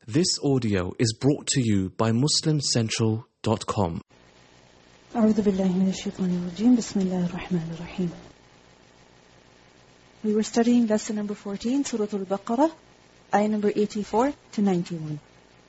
This audio is brought to you by MuslimCentral.com. أعوذ بالله من الشيطان الرجيم. بسم الله الرحمن الرحيم. We were studying lesson number 14, Surah Al-Baqarah, ayah number 84 to 91.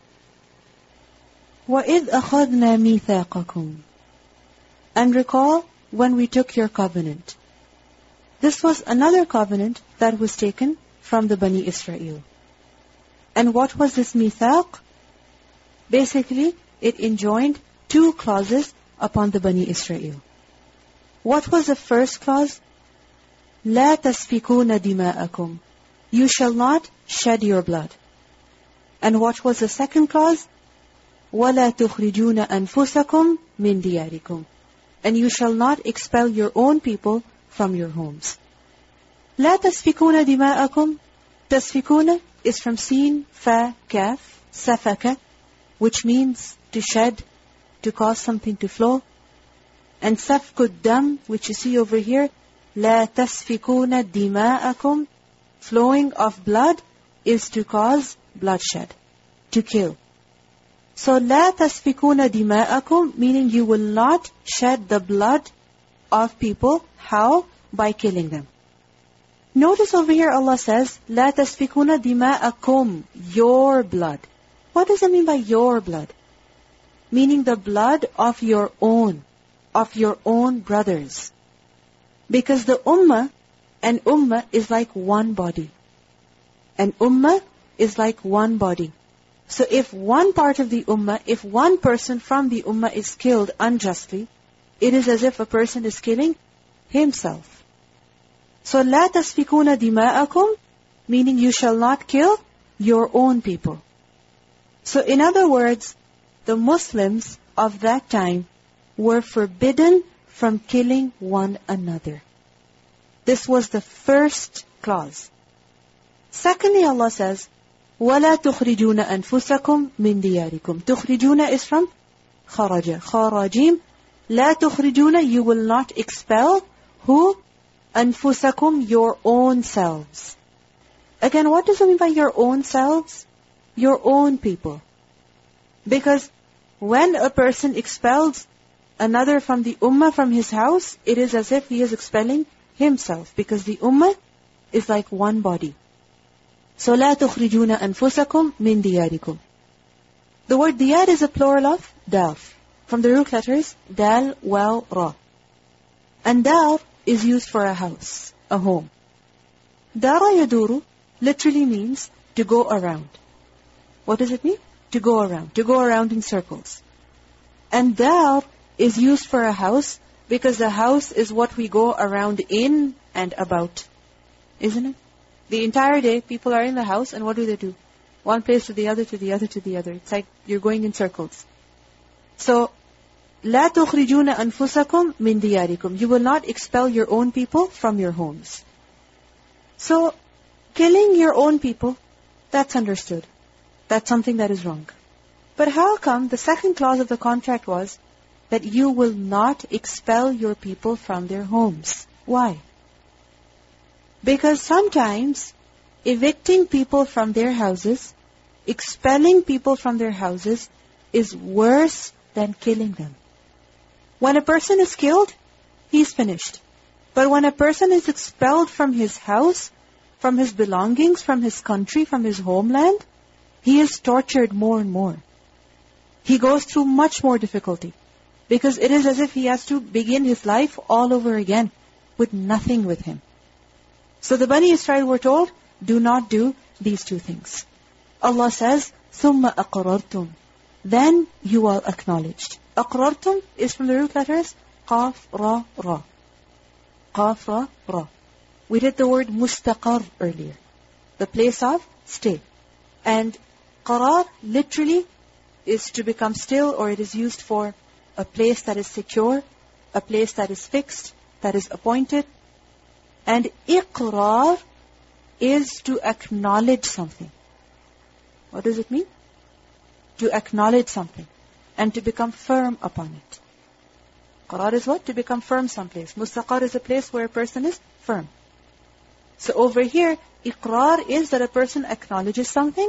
وَإِذْ أَخَذْنَا مِيثَاقَكُمْ. And recall when we took your covenant. This was another covenant that was taken from the Bani Israel. And what was this mithaq? Basically, it enjoined two clauses upon the Bani Israel. What was the first clause? لَا تَسْفِكُونَ دِمَاءَكُمْ. You shall not shed your blood. And what was the second clause? وَلَا تُخْرِجُونَ أَنفُسَكُمْ مِنْ دِيَارِكُمْ. And you shall not expel your own people from your homes. لَا تَسْفِكُونَ دِمَاءَكُمْ. تَسْفِكُونَ is from sin, fa, kaf, safaka, which means to shed, to cause something to flow. And safkud dam, which you see over here, la tasfikuna dima'akum, flowing of blood is to cause bloodshed, to kill. So la tasfikuna dima'akum, meaning you will not shed the blood of people. How? By killing them. Notice over here Allah says, لا تسفكون دماءكم, your blood. What does it mean by your blood? Meaning the blood of your own brothers. Because the ummah, and ummah is like one body. And ummah is like one body. So if one part of the ummah, if one person from the ummah is killed unjustly, it is as if a person is killing himself. So لا تسفكون دماءكم, meaning you shall not kill your own people. So in other words, the Muslims of that time were forbidden from killing one another. This was the first clause. Secondly, Allah says, وَلَا تُخْرِجُونَ أَنفُسَكُمْ مِنْ دِيَارِكُمْ. تُخْرِجُونَ is from خَرَجَ. خَرَاجِيم. لَا تُخْرِجُونَ, you will not expel. Who? أَنفُسَكُمْ, your own selves. Again, what does it mean by your own selves? Your own people. Because when a person expels another from the ummah from his house, it is as if he is expelling himself. Because the ummah is like one body. So لَا تُخْرِجُونَ أَنفُسَكُمْ مِنْ دِيَارِكُمْ. The word diyar is a plural of dar. From the root letters, dal, waw, ra. And dar is used for a house, a home. Dara yaduru literally means to go around. What does it mean? To go around in circles. And dar is used for a house because the house is what we go around in and about. Isn't it? The entire day, people are in the house, and what do? One place to the other, to the other, to the other. It's like you're going in circles. So, لا تخرجون أنفسكم من دياركم. You will not expel your own people from your homes. So, killing your own people, that's understood. That's something that is wrong. But how come the second clause of the contract was that you will not expel your people from their homes? Why? Because sometimes evicting people from their houses, expelling people from their houses is worse than killing them. When a person is killed, he's finished. But when a person is expelled from his house, from his belongings, from his country, from his homeland, he is tortured more and more. He goes through much more difficulty. Because it is as if he has to begin his life all over again with nothing with him. So the Bani Israel were told, do not do these two things. Allah says, ثُمَّ أَقْرَرْتُمْ. Then you are acknowledged. أقررتم is from the root letters قاف را را. قاف را را. We did the word مستقر earlier. The place of stay. And qarar literally is to become still, or it is used for a place that is secure, a place that is fixed, that is appointed. And iqrar is to acknowledge something. What does it mean? To acknowledge something. And to become firm upon it. Qarar is what? To become firm someplace. Mustaqar is a place where a person is firm. So over here, iqrar is that a person acknowledges something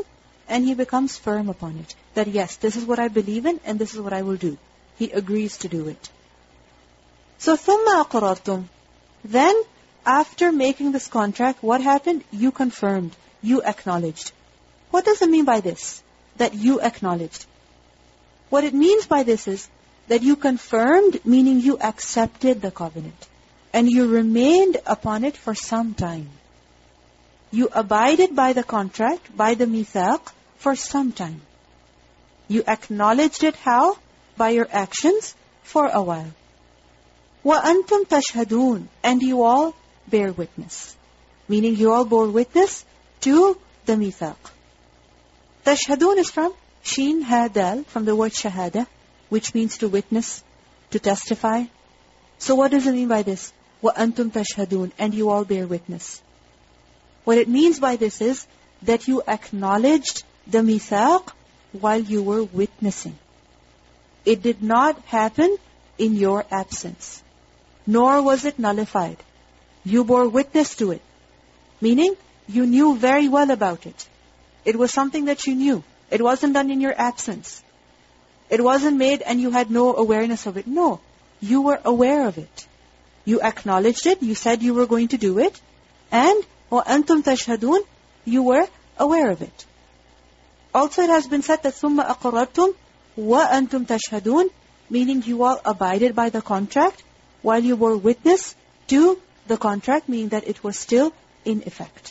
and he becomes firm upon it. That yes, this is what I believe in and this is what I will do. He agrees to do it. So ثُمَّ أَقْرَرْتُمْ. Then, after making this contract, what happened? You confirmed. You acknowledged. What does it mean by this? That you acknowledged. What it means by this is that you confirmed, meaning you accepted the covenant. And you remained upon it for some time. You abided by the contract, by the mithaq, for some time. You acknowledged it how? By your actions for a while. وَأَنْتُمْ تَشْهَدُونَ. And you all bear witness. Meaning you all bore witness to the mithaq. Tashhadun is from Sheen Ha Dal, from the word shahada, which means to witness, to testify. So what does it mean by this? وَأَنْتُمْ تَشْهَدُونَ. And you all bear witness. What it means by this is that you acknowledged the mithaq while you were witnessing. It did not happen in your absence. Nor was it nullified. You bore witness to it. Meaning, you knew very well about it. It was something that you knew. It wasn't done in your absence. It wasn't made and you had no awareness of it. No, you were aware of it. You acknowledged it. You said you were going to do it. And وَأَنْتُمْ تَشْهَدُونَ. You were aware of it. Also it has been said that ثُمَّ أَقْرَرْتُمْ وَأَنْتُمْ تَشْهَدُونَ. Meaning you all abided by the contract while you bore witness to the contract, meaning that it was still in effect.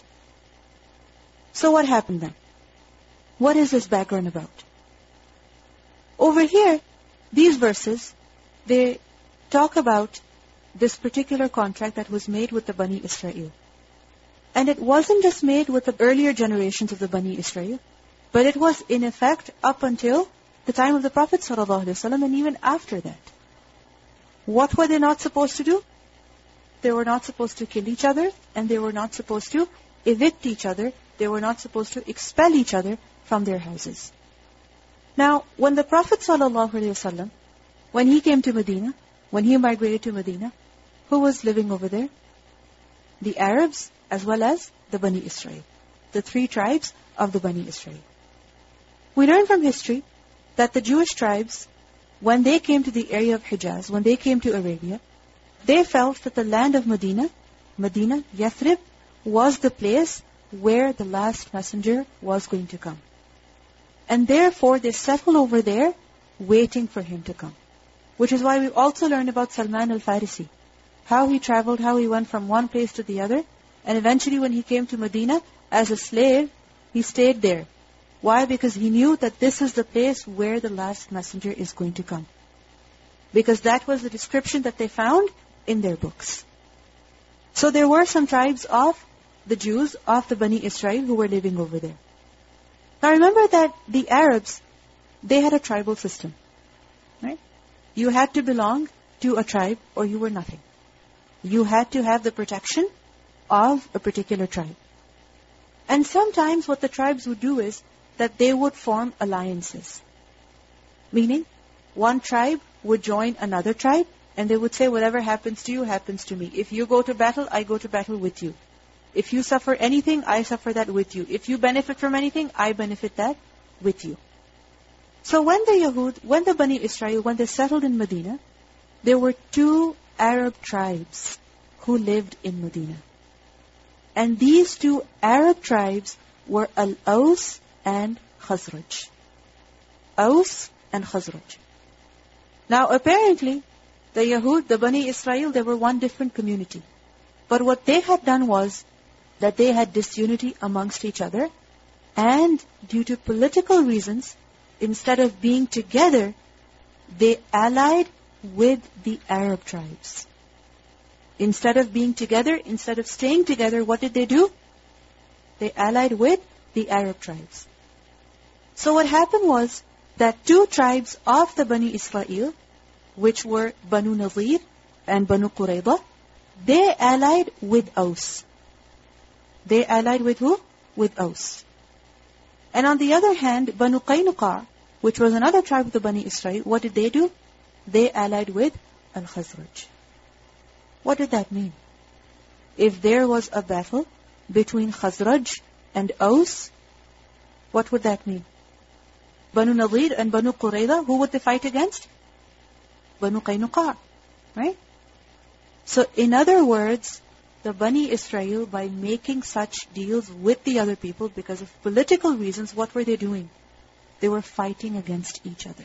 So what happened then? What is this background about? Over here, these verses, they talk about this particular contract that was made with the Bani Israel. And it wasn't just made with the earlier generations of the Bani Israel, but it was in effect up until the time of the Prophet ﷺ and even after that. What were they not supposed to do? They were not supposed to kill each other, and they were not supposed to evict each other. They were not supposed to expel each other from their houses. Now, when the Prophet ﷺ, when he came to Medina, when he migrated to Medina, who was living over there? The Arabs as well as the Bani Israel. The three tribes of the Bani Israel. We learn from history that the Jewish tribes, when they came to the area of Hijaz, when they came to Arabia, they felt that the land of Medina, Yathrib, was the place where the last messenger was going to come. And therefore they settled over there, waiting for him to come. Which is why we also learn about Salman al-Farisi. How he traveled, how he went from one place to the other. And eventually when he came to Medina, as a slave, he stayed there. Why? Because he knew that this is the place where the last messenger is going to come. Because that was the description that they found in their books. So there were some tribes of the Jews, of the Bani Israel, who were living over there. Now remember that the Arabs, they had a tribal system. Right? You had to belong to a tribe or you were nothing. You had to have the protection of a particular tribe. And sometimes what the tribes would do is that they would form alliances. Meaning, one tribe would join another tribe and they would say, whatever happens to you, happens to me. If you go to battle, I go to battle with you. If you suffer anything, I suffer that with you. If you benefit from anything, I benefit that with you. So when the Bani Israel, when they settled in Medina, there were two Arab tribes who lived in Medina. And these two Arab tribes were Al-Aws and Khazraj. Aws and Khazraj. Now apparently, the Bani Israel, they were one different community. But what they had done was that they had disunity amongst each other. And due to political reasons, instead of being together, they allied with the Arab tribes. Instead of being together, instead of staying together, what did they do? They allied with the Arab tribes. So what happened was that two tribes of the Bani Israel, which were Banu Nadir and Banu Qurayza, they allied with Aws. They allied with who? With Aws. And on the other hand, Banu Qaynuqa, which was another tribe of the Bani Israel, what did they do? They allied with Al-Khazraj. What did that mean? If there was a battle between Khazraj and Aws, what would that mean? Banu Nadir and Banu Qurayza, who would they fight against? Banu Qaynuqa, right? So in other words, the Bani Israel, by making such deals with the other people because of political reasons, what were they doing? They were fighting against each other.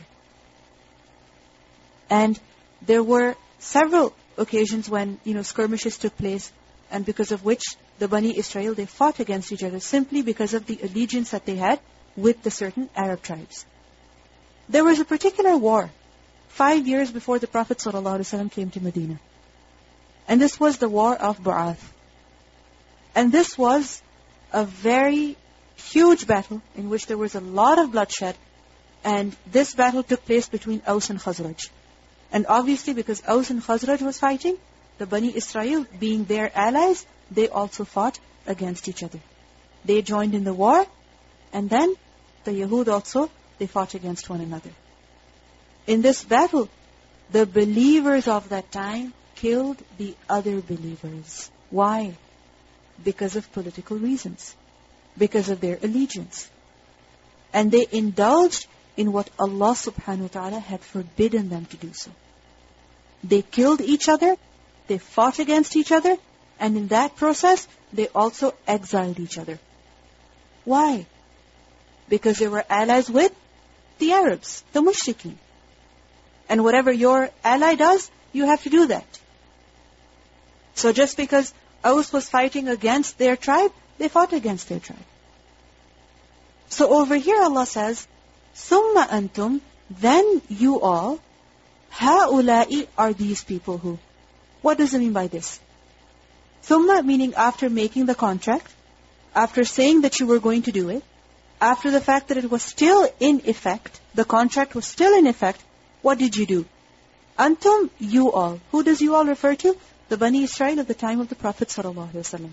And there were several occasions when, skirmishes took place, and because of which the Bani Israel, they fought against each other simply because of the allegiance that they had with the certain Arab tribes. There was a particular war 5 years before the Prophet ﷺ came to Medina. And this was the war of Bu'ath. And this was a very huge battle in which there was a lot of bloodshed. And this battle took place between Aus and Khazraj. And obviously because Aus and Khazraj was fighting, the Bani Israel, being their allies, they also fought against each other. They joined in the war, and then the Yahud also, they fought against one another. In this battle, the believers of that time killed the other believers. Why? Because of political reasons. Because of their allegiance. And they indulged in what Allah subhanahu wa ta'ala had forbidden them to do so. They killed each other, they fought against each other, and in that process, they also exiled each other. Why? Because they were allies with the Arabs, the mushrikeen. And whatever your ally does, you have to do that. So just because Aus was fighting against their tribe, they fought against their tribe. So over here Allah says, ثُمَّ أَنْتُمْ, then you all, هَؤُلَاءِ are these people who. What does it mean by this? ثُمَّ meaning after making the contract, after saying that you were going to do it, after the fact that it was still in effect, the contract was still in effect, what did you do? Antum, you all. Who does you all refer to? The Bani Israel of the time of the Prophet ﷺ.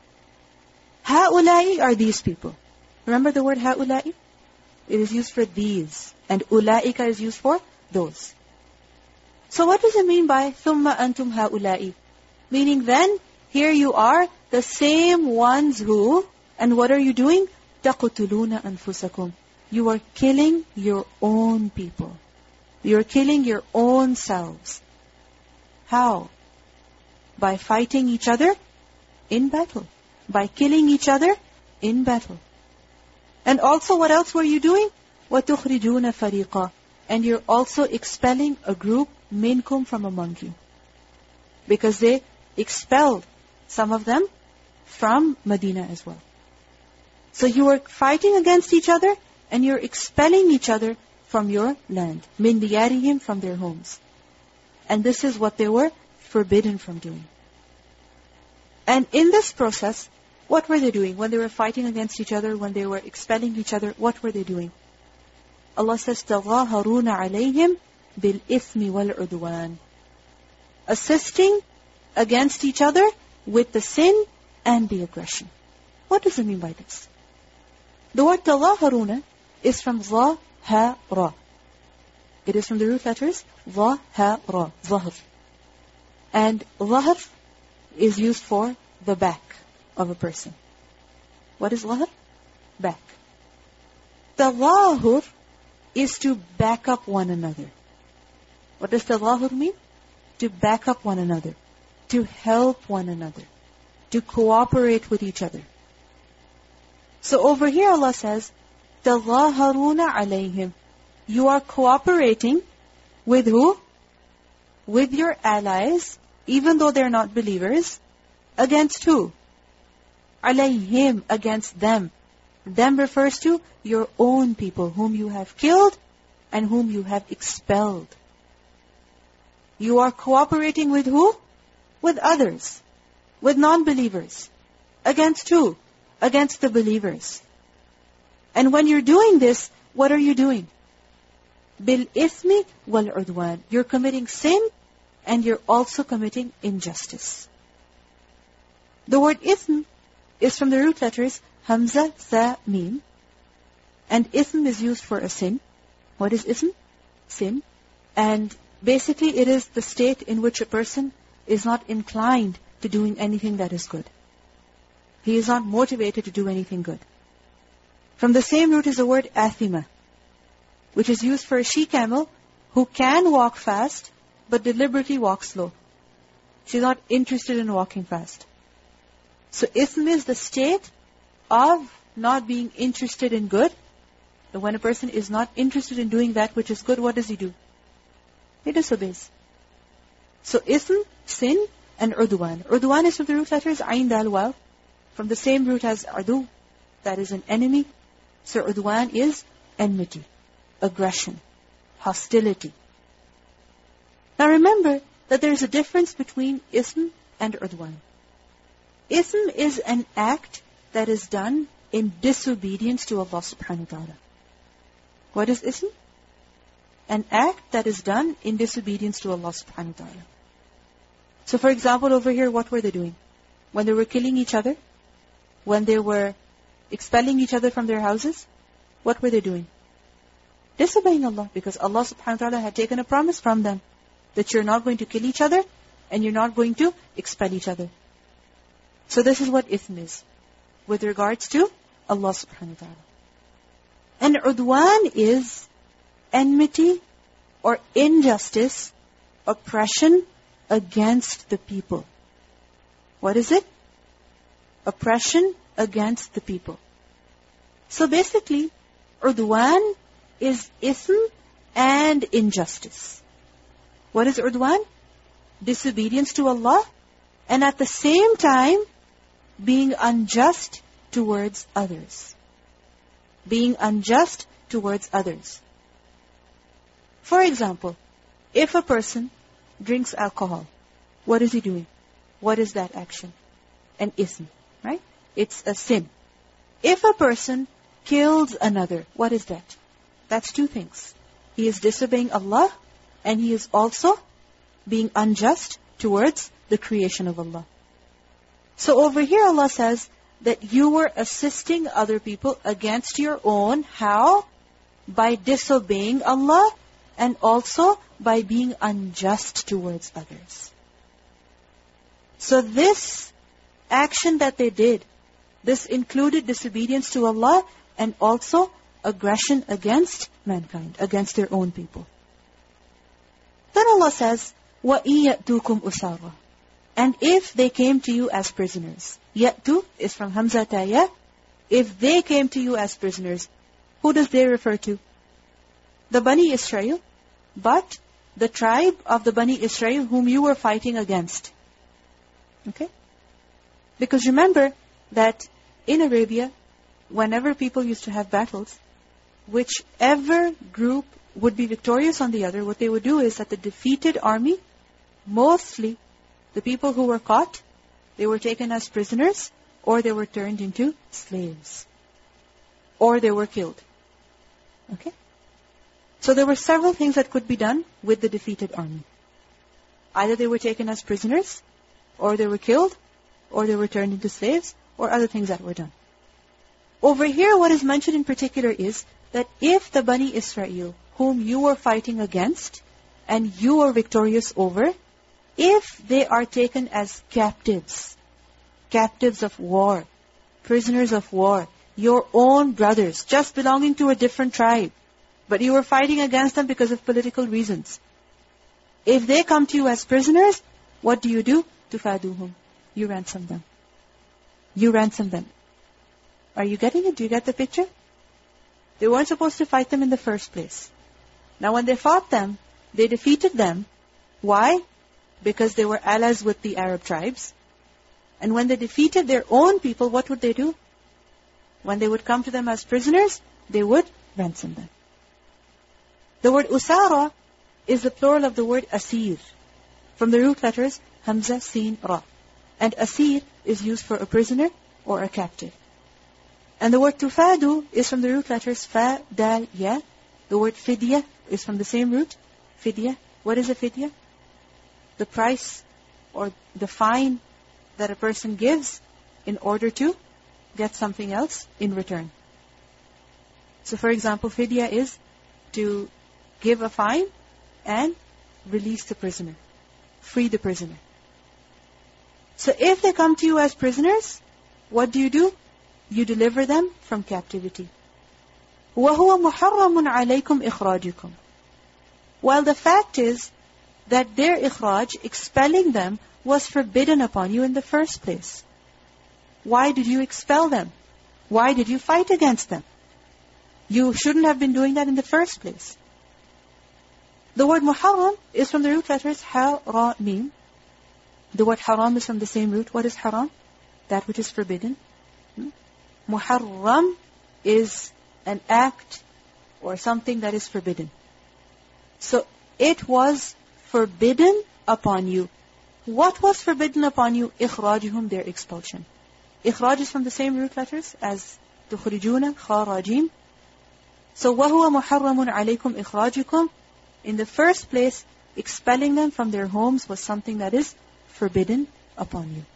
هَؤُلَاءِ are these people. Remember the word هَؤُلَاءِ? It is used for these. And أُولَٰئِكَ is used for those. So what does it mean by ثُمَّ أَنْتُمْ هَؤُلَاءِ? Meaning then, here you are, the same ones who, and what are you doing? تَقْتُلُونَ أَنفُسَكُمْ. You are killing your own people. You are killing your own selves. How? By fighting each other in battle. By killing each other in battle. And also what else were you doing? وَتُخْرِجُونَ فَرِيقًا. And you're also expelling a group minkum from among you. Because they expelled some of them from Medina as well. So you are fighting against each other and you're expelling each other from your land. مِنْ دِيَارِهِمْ, from their homes. And this is what they were forbidden from doing. And in this process, what were they doing? When they were fighting against each other, when they were expelling each other, what were they doing? Allah says, تَظَاهَرُونَ عَلَيْهِمْ بِالْإِثْمِ وَالْعُدْوَانِ. Assisting against each other with the sin and the aggression. What does it mean by this? The word تَظَاهَرُونَ is from ظَا, ha, ra. It is from the root letters ظَا, ha, ra, ظَهر. And ظَهر is used for the back of a person. What is ظَهر? Back. تَظَاهُر is to back up one another. What does تَظَاهُر mean? To back up one another. To help one another. To cooperate with each other. So over here Allah says, تَظَاهَرُونَ عَلَيْهِمْ. You are cooperating with who? With your allies, even though they're not believers. Against who? عَلَيْهِمْ, against them. Them refers to your own people, whom you have killed and whom you have expelled. You are cooperating with who? With others. With non-believers. Against who? Against the believers. And when you're doing this, what are you doing? بِالْإِثْمِ وَالْعُدْوَانِ. You're committing sin and you're also committing injustice. The word ithm is from the root letters Hamza, Tha, Mim. And ithm is used for a sin. What is ithm? Sin. And basically it is the state in which a person is not inclined to doing anything that is good. He is not motivated to do anything good. From the same root is the word athima, which is used for a she-camel who can walk fast, but deliberately walks slow. She's not interested in walking fast. So ism is the state of not being interested in good. So when a person is not interested in doing that which is good, what does he do? He disobeys. So ism, sin, and udwan. Udwan is from the root letters ayn dal waw, from the same root as adu, that is an enemy. So udwan is enmity, aggression, hostility. Now remember that there is a difference between ism and udwan. Ism is an act that is done in disobedience to Allah subhanahu wa ta'ala. What is ism? An act that is done in disobedience to Allah subhanahu wa ta'ala. So for example, over here, what were they doing? When they were killing each other, when they were expelling each other from their houses, what were they doing? Disobeying Allah, because Allah subhanahu wa ta'ala had taken a promise from them that you're not going to kill each other and you're not going to expel each other. So this is what ithm is with regards to Allah subhanahu wa ta'ala. And udwan is enmity or injustice, oppression against the people. What is it? Oppression against the people. So basically, udwan is ithm and injustice. What is udwan? Disobedience to Allah, and at the same time, being unjust towards others. Being unjust towards others. For example, if a person drinks alcohol, what is he doing? What is that action? An ism, right? It's a sin. If a person kills another, what is that? That's two things. He is disobeying Allah, and he is also being unjust towards the creation of Allah. So over here Allah says that you were assisting other people against your own. How? By disobeying Allah and also by being unjust towards others. So this action that they did, this included disobedience to Allah and also aggression against mankind, against their own people. Then Allah says, وَإِن يَأْتُوكُمْ أُسَارًا. And if they came to you as prisoners. Ya'tu is from Hamza Taya. If they came to you as prisoners, who does they refer to? The Bani Israel, but the tribe of the Bani Israel whom you were fighting against. Okay? Because remember that in Arabia, whenever people used to have battles, whichever group would be victorious on the other, what they would do is that the defeated army, mostly the people who were caught, they were taken as prisoners, or they were turned into slaves, or they were killed. Okay? So there were several things that could be done with the defeated army. Either they were taken as prisoners, or they were killed, or they were turned into slaves, or other things that were done. Over here, what is mentioned in particular is that if the Bani Israel, whom you were fighting against, and you were victorious over, if they are taken as captives of war, prisoners of war, your own brothers, just belonging to a different tribe, but you were fighting against them because of political reasons. If they come to you as prisoners, what do? Tufaduhum. You ransom them. You ransom them. Are you getting it? Do you get the picture? They weren't supposed to fight them in the first place. Now when they fought them, they defeated them. Why? Because they were allies with the Arab tribes. And when they defeated their own people, what would they do? When they would come to them as prisoners, they would ransom them. The word usara is the plural of the word asir, from the root letters hamza, sin, ra. And asir is used for a prisoner or a captive. And the word tufadu is from the root letters fa, dal, ya. The word fidya is from the same root, fidya. What is a fidya? The price or the fine that a person gives in order to get something else in return. So for example, fidya is to give a fine and release the prisoner, free the prisoner. So if they come to you as prisoners, what do? You deliver them from captivity. وَهُوَ مُحَرَّمٌ عَلَيْكُمْ إِخْرَاجِكُمْ. While the fact is that their ikhraj, expelling them, was forbidden upon you in the first place. Why did you expel them? Why did you fight against them? You shouldn't have been doing that in the first place. The word muharram is from the root letters ha-ra-mim. The word haram is from the same root. What is haram? That which is forbidden. Muharram is an act or something that is forbidden. So it was forbidden upon you. What was forbidden upon you? إِخْرَاجُهُمْ, their expulsion. Ikhraj is from the same root letters as تُخْرِجُونَ, خَارَجِيم. So وَهُوَ مُحَرَّمٌ عَلَيْكُمْ إِخْرَاجُكُمْ. In the first place, expelling them from their homes was something that is forbidden upon you.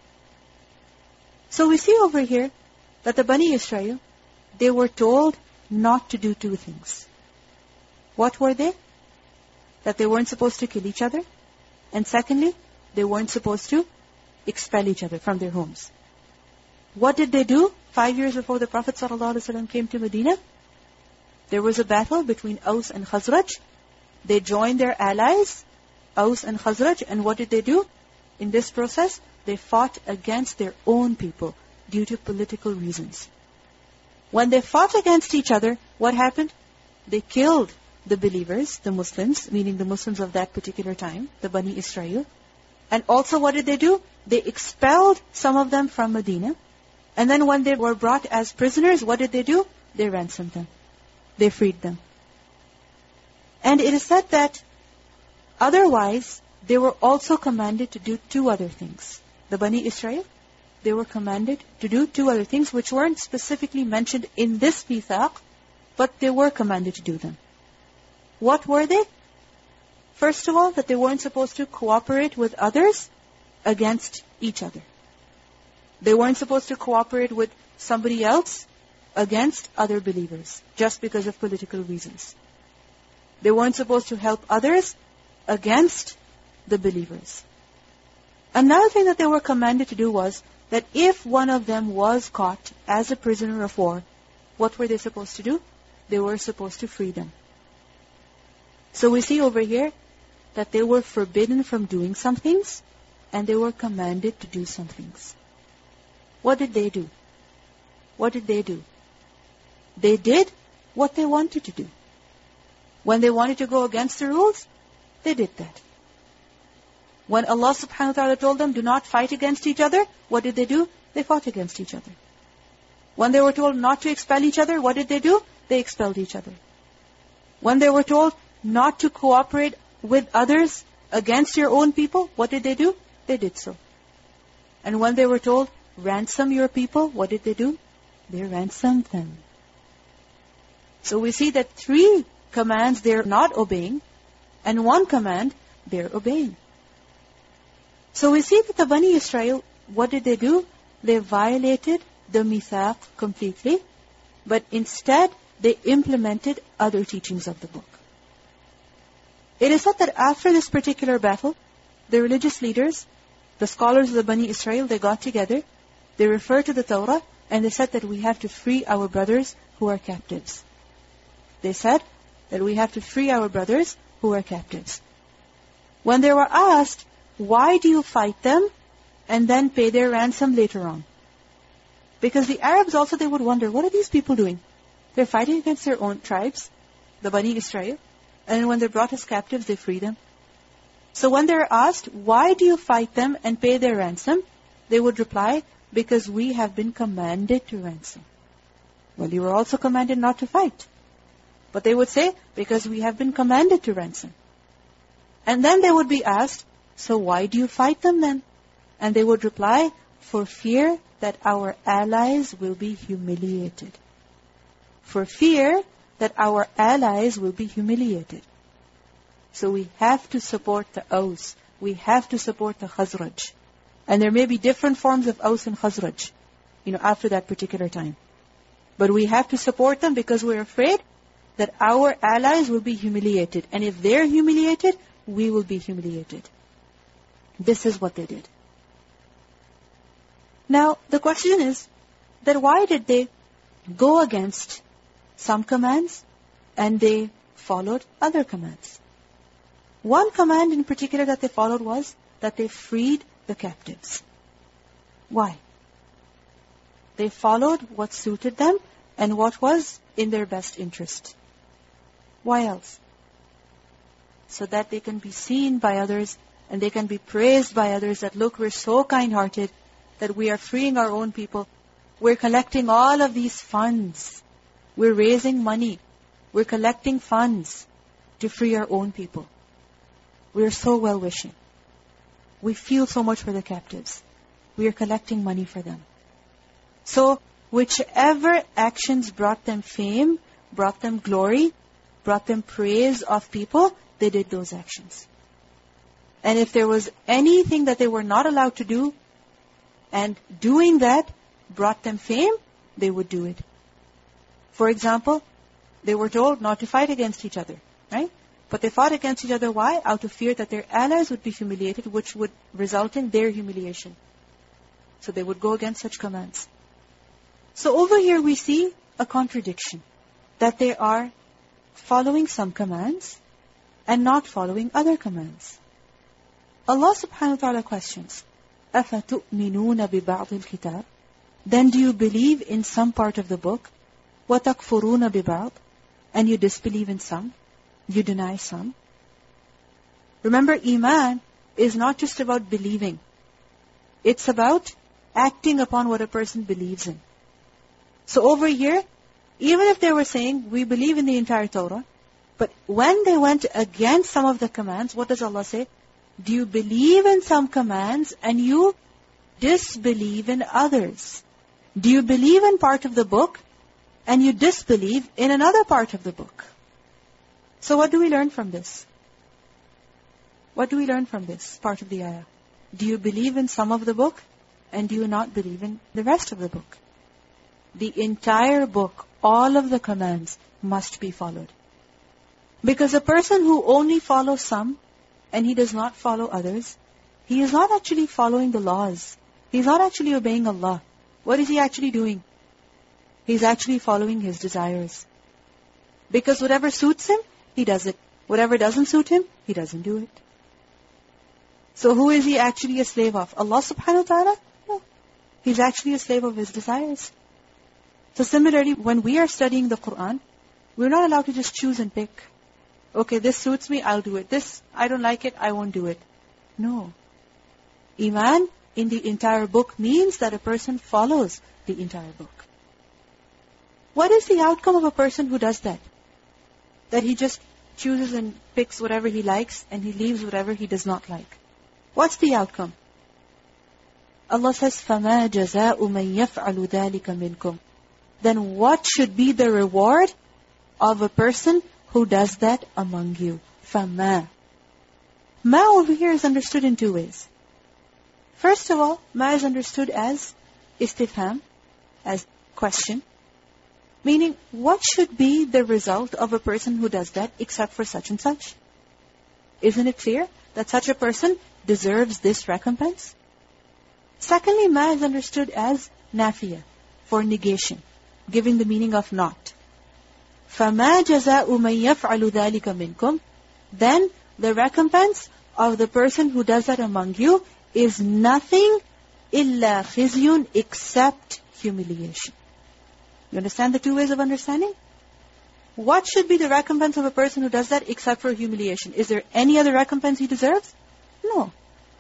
So we see over here that the Bani Israel, they were told not to do two things. What were they? That they weren't supposed to kill each other. And secondly, they weren't supposed to expel each other from their homes. What did they do 5 years before the Prophet ﷺ came to Medina? There was a battle between Aus and Khazraj. They joined their allies, Aus and Khazraj, and what did they do? In this process, they fought against their own people due to political reasons. When they fought against each other, what happened? They killed the believers, the Muslims, meaning the Muslims of that particular time, the Bani Israel. And also what did they do? They expelled some of them from Medina. And then when they were brought as prisoners, what did they do? They ransomed them. They freed them. And it is said that otherwise, they were also commanded to do two other things. The Bani Israel, they were commanded to do two other things which weren't specifically mentioned in this mithaq, but they were commanded to do them. What were they? First of all, that they weren't supposed to cooperate with others against each other. They weren't supposed to cooperate with somebody else against other believers, just because of political reasons. They weren't supposed to help others against the believers. Another thing that they were commanded to do was that if one of them was caught as a prisoner of war, what were they supposed to do? They were supposed to free them. So we see over here that they were forbidden from doing some things and they were commanded to do some things. What did they do? What did they do? They did what they wanted to do. When they wanted to go against the rules, they did that. When Allah subhanahu wa ta'ala told them, do not fight against each other, what did they do? They fought against each other. When they were told not to expel each other, what did they do? They expelled each other. When they were told not to cooperate with others against your own people, what did they do? They did so. And when they were told, ransom your people, what did they do? They ransomed them. So we see that 3 commands they're not obeying, and 1 command they're obeying. So we see that the Bani Israel, what did they do? They violated the mithaq completely, but instead they implemented other teachings of the book. It is said that after this particular battle, the religious leaders, the scholars of the Bani Israel, they got together, they referred to the Torah, and they said that we have to free our brothers who are captives. They said that we have to free our brothers who are captives. When they were asked, why do you fight them and then pay their ransom later on? Because the Arabs also, they would wonder, what are these people doing? They're fighting against their own tribes, the Bani Israel, and when they're brought as captives, they free them. So when they're asked, why do you fight them and pay their ransom? They would reply, because we have been commanded to ransom. Well, you were also commanded not to fight. But they would say, because we have been commanded to ransom. And then they would be asked, so why do you fight them then? And they would reply, for fear that our allies will be humiliated. For fear that our allies will be humiliated. So we have to support the Aus. We have to support the Khazraj. And there may be different forms of Aus and Khazraj, after that particular time. But we have to support them because we're afraid that our allies will be humiliated. And if they're humiliated, we will be humiliated. This is what they did. Now, the question is that why did they go against some commands and they followed other commands. One command in particular that they followed was that they freed the captives. Why? They followed what suited them and what was in their best interest. Why else? So that they can be seen by others and they can be praised by others that, look, we're so kind-hearted that we are freeing our own people. We're collecting all of these funds. We're raising money. We're collecting funds to free our own people. We're so well-wishing. We feel so much for the captives. We are collecting money for them. So, whichever actions brought them fame, brought them glory, brought them praise of people, they did those actions. And if there was anything that they were not allowed to do, and doing that brought them fame, they would do it. For example, they were told not to fight against each other, right? But they fought against each other. Why? Out of fear that their allies would be humiliated, which would result in their humiliation. So they would go against such commands. So over here we see a contradiction, that they are following some commands and not following other commands. Allah subhanahu wa ta'ala questions, أَفَتُؤْمِنُونَ بِبَعْضِ الْكِتَابِ? Then do you believe in some part of the book? وَتَكْفُرُونَ بِبَعْضِ? And you disbelieve in some? You deny some? Remember, Iman is not just about believing. It's about acting upon what a person believes in. So over here, even if they were saying, we believe in the entire Torah, but when they went against some of the commands, what does Allah say? Do you believe in some commands and you disbelieve in others? Do you believe in part of the book and you disbelieve in another part of the book? So what do we learn from this? What do we learn from this part of the ayah? Do you believe in some of the book and do you not believe in the rest of the book? The entire book, all of the commands must be followed. Because a person who only follows some and he does not follow others, he is not actually following the laws. He is not actually obeying Allah. What is he actually doing? He is actually following his desires. Because whatever suits him, he does it. Whatever doesn't suit him, he doesn't do it. So who is he actually a slave of? Allah subhanahu wa ta'ala? No. He's actually a slave of his desires. So similarly, when we are studying the Quran, we're not allowed to just choose and pick. Okay, this suits me, I'll do it. This, I don't like it, I won't do it. No. Iman in the entire book means that a person follows the entire book. What is the outcome of a person who does that? That he just chooses and picks whatever he likes and he leaves whatever he does not like. What's the outcome? Allah says, فَمَا جَزَاءُ مَنْ يَفْعَلُ ذَلِكَ مِنْكُمْ? Then what should be the reward of a person who does that among you? فَمَا. Ma over here is understood in two ways. First of all, ma is understood as istifham, as question. Meaning, what should be the result of a person who does that except for such and such? Isn't it clear that such a person deserves this recompense? Secondly, ma is understood as nafiya, for negation, giving the meaning of not. فَمَا جَزَاءُ مَنْ يَفْعَلُ ذَلِكَ مِنْكُمْ? Then the recompense of the person who does that among you is nothing إِلَّا خِزْيٌ, except humiliation. You understand the two ways of understanding? What should be the recompense of a person who does that except for humiliation? Is there any other recompense he deserves? No.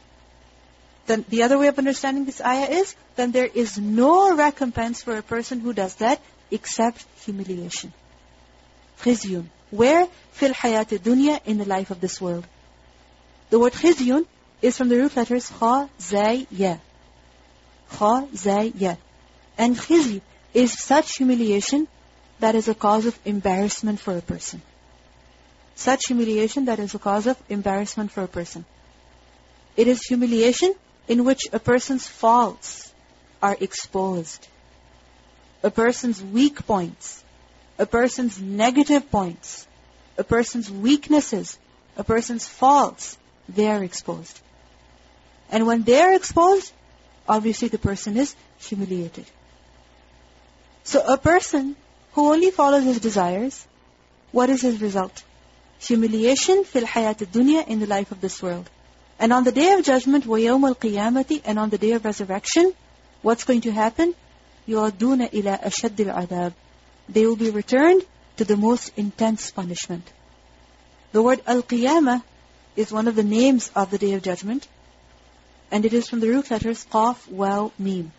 Then the other way of understanding this ayah is, then there is no recompense for a person who does that except humiliation. Khizyun. Where? Fil hayat dunya, in the life of this world. The word khizyun is from the root letters kha, zay, ya. Kha, zay, ya. And khizy is such humiliation that is a cause of embarrassment for a person. Such humiliation that is a cause of embarrassment for a person. It is humiliation in which a person's faults are exposed. A person's weak points, a person's negative points, a person's weaknesses, a person's faults, they are exposed. And when they are exposed, obviously the person is humiliated. So a person who only follows his desires, what is his result? Humiliation fil hayat dunya, in the life of this world. And on the day of judgment, وَيَوْمَ الْقِيَامَةِ, and on the day of resurrection, what's going to happen? يُعَدُّونَ إِلَىٰ أَشَدِّ الْعَذَابِ, they will be returned to the most intense punishment. The word Al-Qiyamah is one of the names of the Day of Judgment, and it is from the root letters Qaf, Waw, Mim.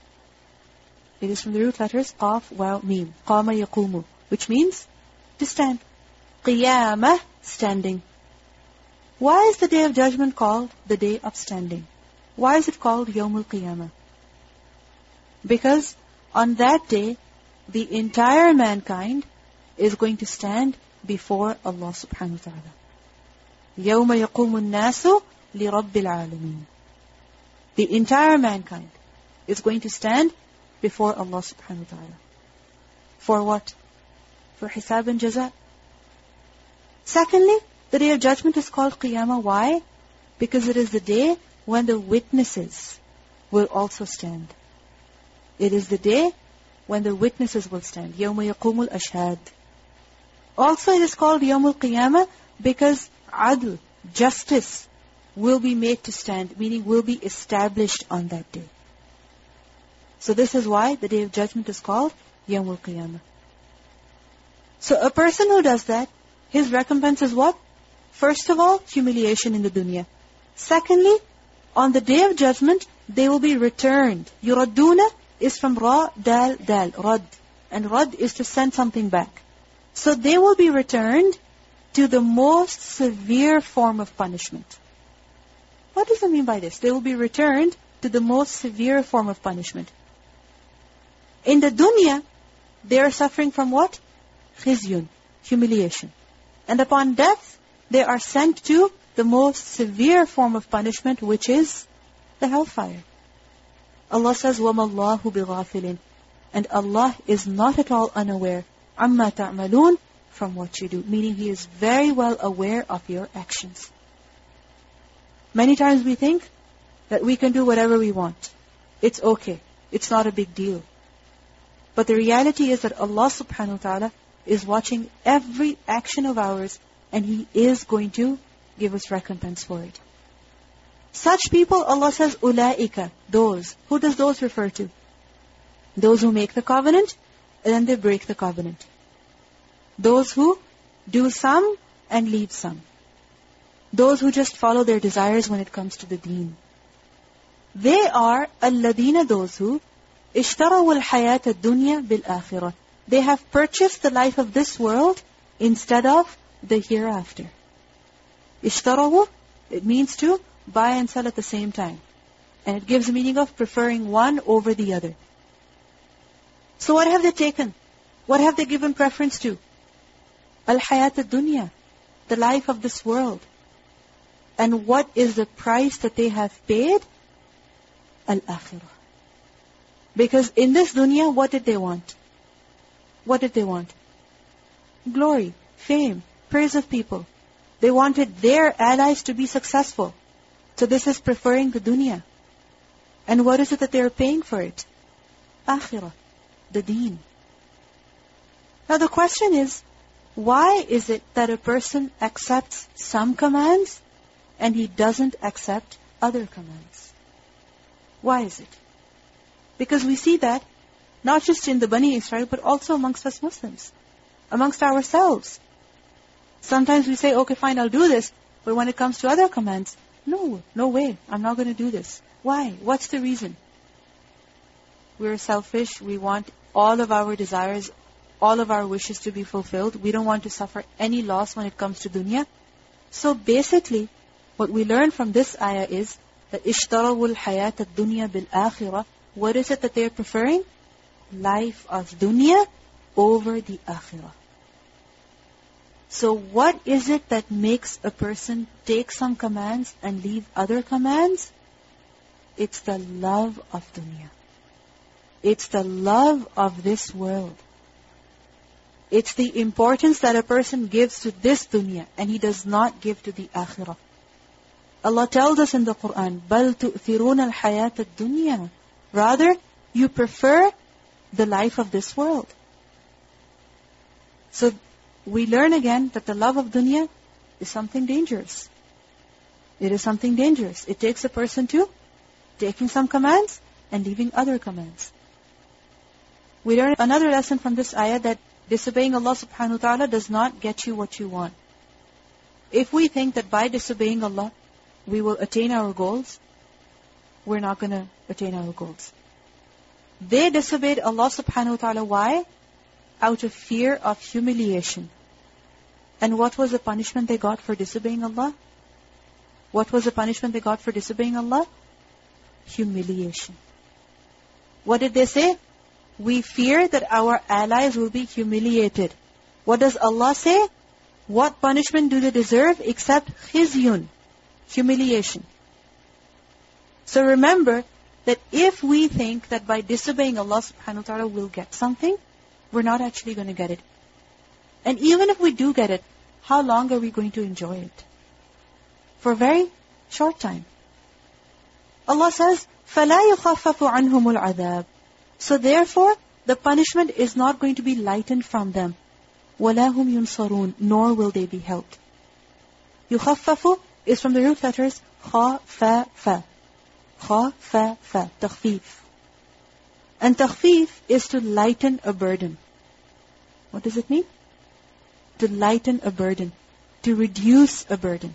It is from the root letters Qaf, Waw, Mim. Qama yaqumu, which means to stand. Qiyamah, standing. Why is the Day of Judgment called the Day of Standing? Why is it called Yawmul Qiyamah? Because on that day, the entire mankind is going to stand before Allah subhanahu wa ta'ala. يَوْمَ يَقُومُ النَّاسُ لِرَبِّ الْعَالَمِينَ. The entire mankind is going to stand before Allah subhanahu wa ta'ala. For what? For hisab and jaza. Secondly, the Day of Judgment is called Qiyamah. Why? Because it is the day when the witnesses will also stand. It is the day when the witnesses will stand. يَوْمَ يَقُومُ الْأَشْهَادِ. Also it is called Yawmul Qiyamah because adl, justice, will be made to stand, meaning will be established on that day. So this is why the Day of Judgment is called Yawmul Qiyamah. So a person who does that, his recompense is what? First of all, humiliation in the dunya. Secondly, on the Day of Judgment, they will be returned. Yuraduna is from Ra, Dal, Dal, Rad. And Rad is to send something back. So they will be returned to the most severe form of punishment. What does it mean by this? They will be returned to the most severe form of punishment. In the dunya, they are suffering from what? Khizyun, humiliation. And upon death, they are sent to the most severe form of punishment, which is the hellfire. Allah says, وَمَا اللَّهُ بِغَافِلٍ, and Allah is not at all unaware عَمَّا تَعْمَلُونَ, from what you do. Meaning He is very well aware of your actions. Many times we think that we can do whatever we want. It's okay. It's not a big deal. But the reality is that Allah subhanahu wa ta'ala is watching every action of ours, and He is going to give us recompense for it. Such people, Allah says, أُولَئِكَ, those. Who does those refer to? Those who make the covenant, and then they break the covenant. Those who do some and leave some. Those who just follow their desires when it comes to the deen. They are الَّذِينَ, those who اشْتَرَوُا الْحَيَاةَ الدُّنْيَا بِالْآخِرَةِ, they have purchased the life of this world instead of the hereafter. اشْتَرَوُا, it means to buy and sell at the same time. And it gives the meaning of preferring one over the other. So what have they taken? What have they given preference to? Al-Hayat al-Dunya, the life of this world. And what is the price that they have paid? Al-Akhirah. Because in this dunya, what did they want? What did they want? Glory, fame, praise of people. They wanted their allies to be successful. So this is preferring the dunya. And what is it that they are paying for it? Akhirah, the deen. Now the question is, why is it that a person accepts some commands and he doesn't accept other commands? Why is it? Because we see that not just in the Bani Israel, but also amongst us Muslims, amongst ourselves. Sometimes we say, okay, fine, I'll do this. But when it comes to other commands, no way, I'm not going to do this. Why? What's the reason? We're selfish. We want all of our desires, all of our wishes to be fulfilled. We don't want to suffer any loss when it comes to dunya. So basically, what we learn from this ayah is that اشْتَرَوُا الْحَيَاةَ الدُّنْيَا بِالْآخِرَةِ. What is it that they're preferring? Life of dunya over the akhirah. So what is it that makes a person take some commands and leave other commands? It's the love of dunya. It's the love of this world. It's the importance that a person gives to this dunya and he does not give to the akhirah. Allah tells us in the Quran, بَلْ تُؤْثِرُونَ الْحَيَاةَ الدُّنْيَا. Rather, you prefer the life of this world. So we learn again that the love of dunya is something dangerous. It is something dangerous. It takes a person to taking some commands and leaving other commands. We learn another lesson from this ayah that disobeying Allah subhanahu wa ta'ala does not get you what you want. If we think that by disobeying Allah, we will attain our goals, we're not going to attain our goals. They disobeyed Allah subhanahu wa ta'ala. Why? Out of fear of humiliation. And what was the punishment they got for disobeying Allah? What was the punishment they got for disobeying Allah? Humiliation. What did they say? We fear that our allies will be humiliated. What does Allah say? What punishment do they deserve except khizyun, humiliation? So remember that if we think that by disobeying Allah subhanahu wa ta'ala we'll get something, we're not actually going to get it. And even if we do get it, how long are we going to enjoy it? For a very short time. Allah says, فَلَا يُخَفَّفُ عَنْهُمُ الْعَذَابِ. So therefore, the punishment is not going to be lightened from them. وَلَا هُمْ يُنصَرُونَ. Nor will they be helped. يُخَفَّفُ is from the root letters خَ, فَ, فَ. خَ, فَ, فَ. تَخْفِيف. And takhfif is to lighten a burden. What does it mean? To lighten a burden. To reduce a burden.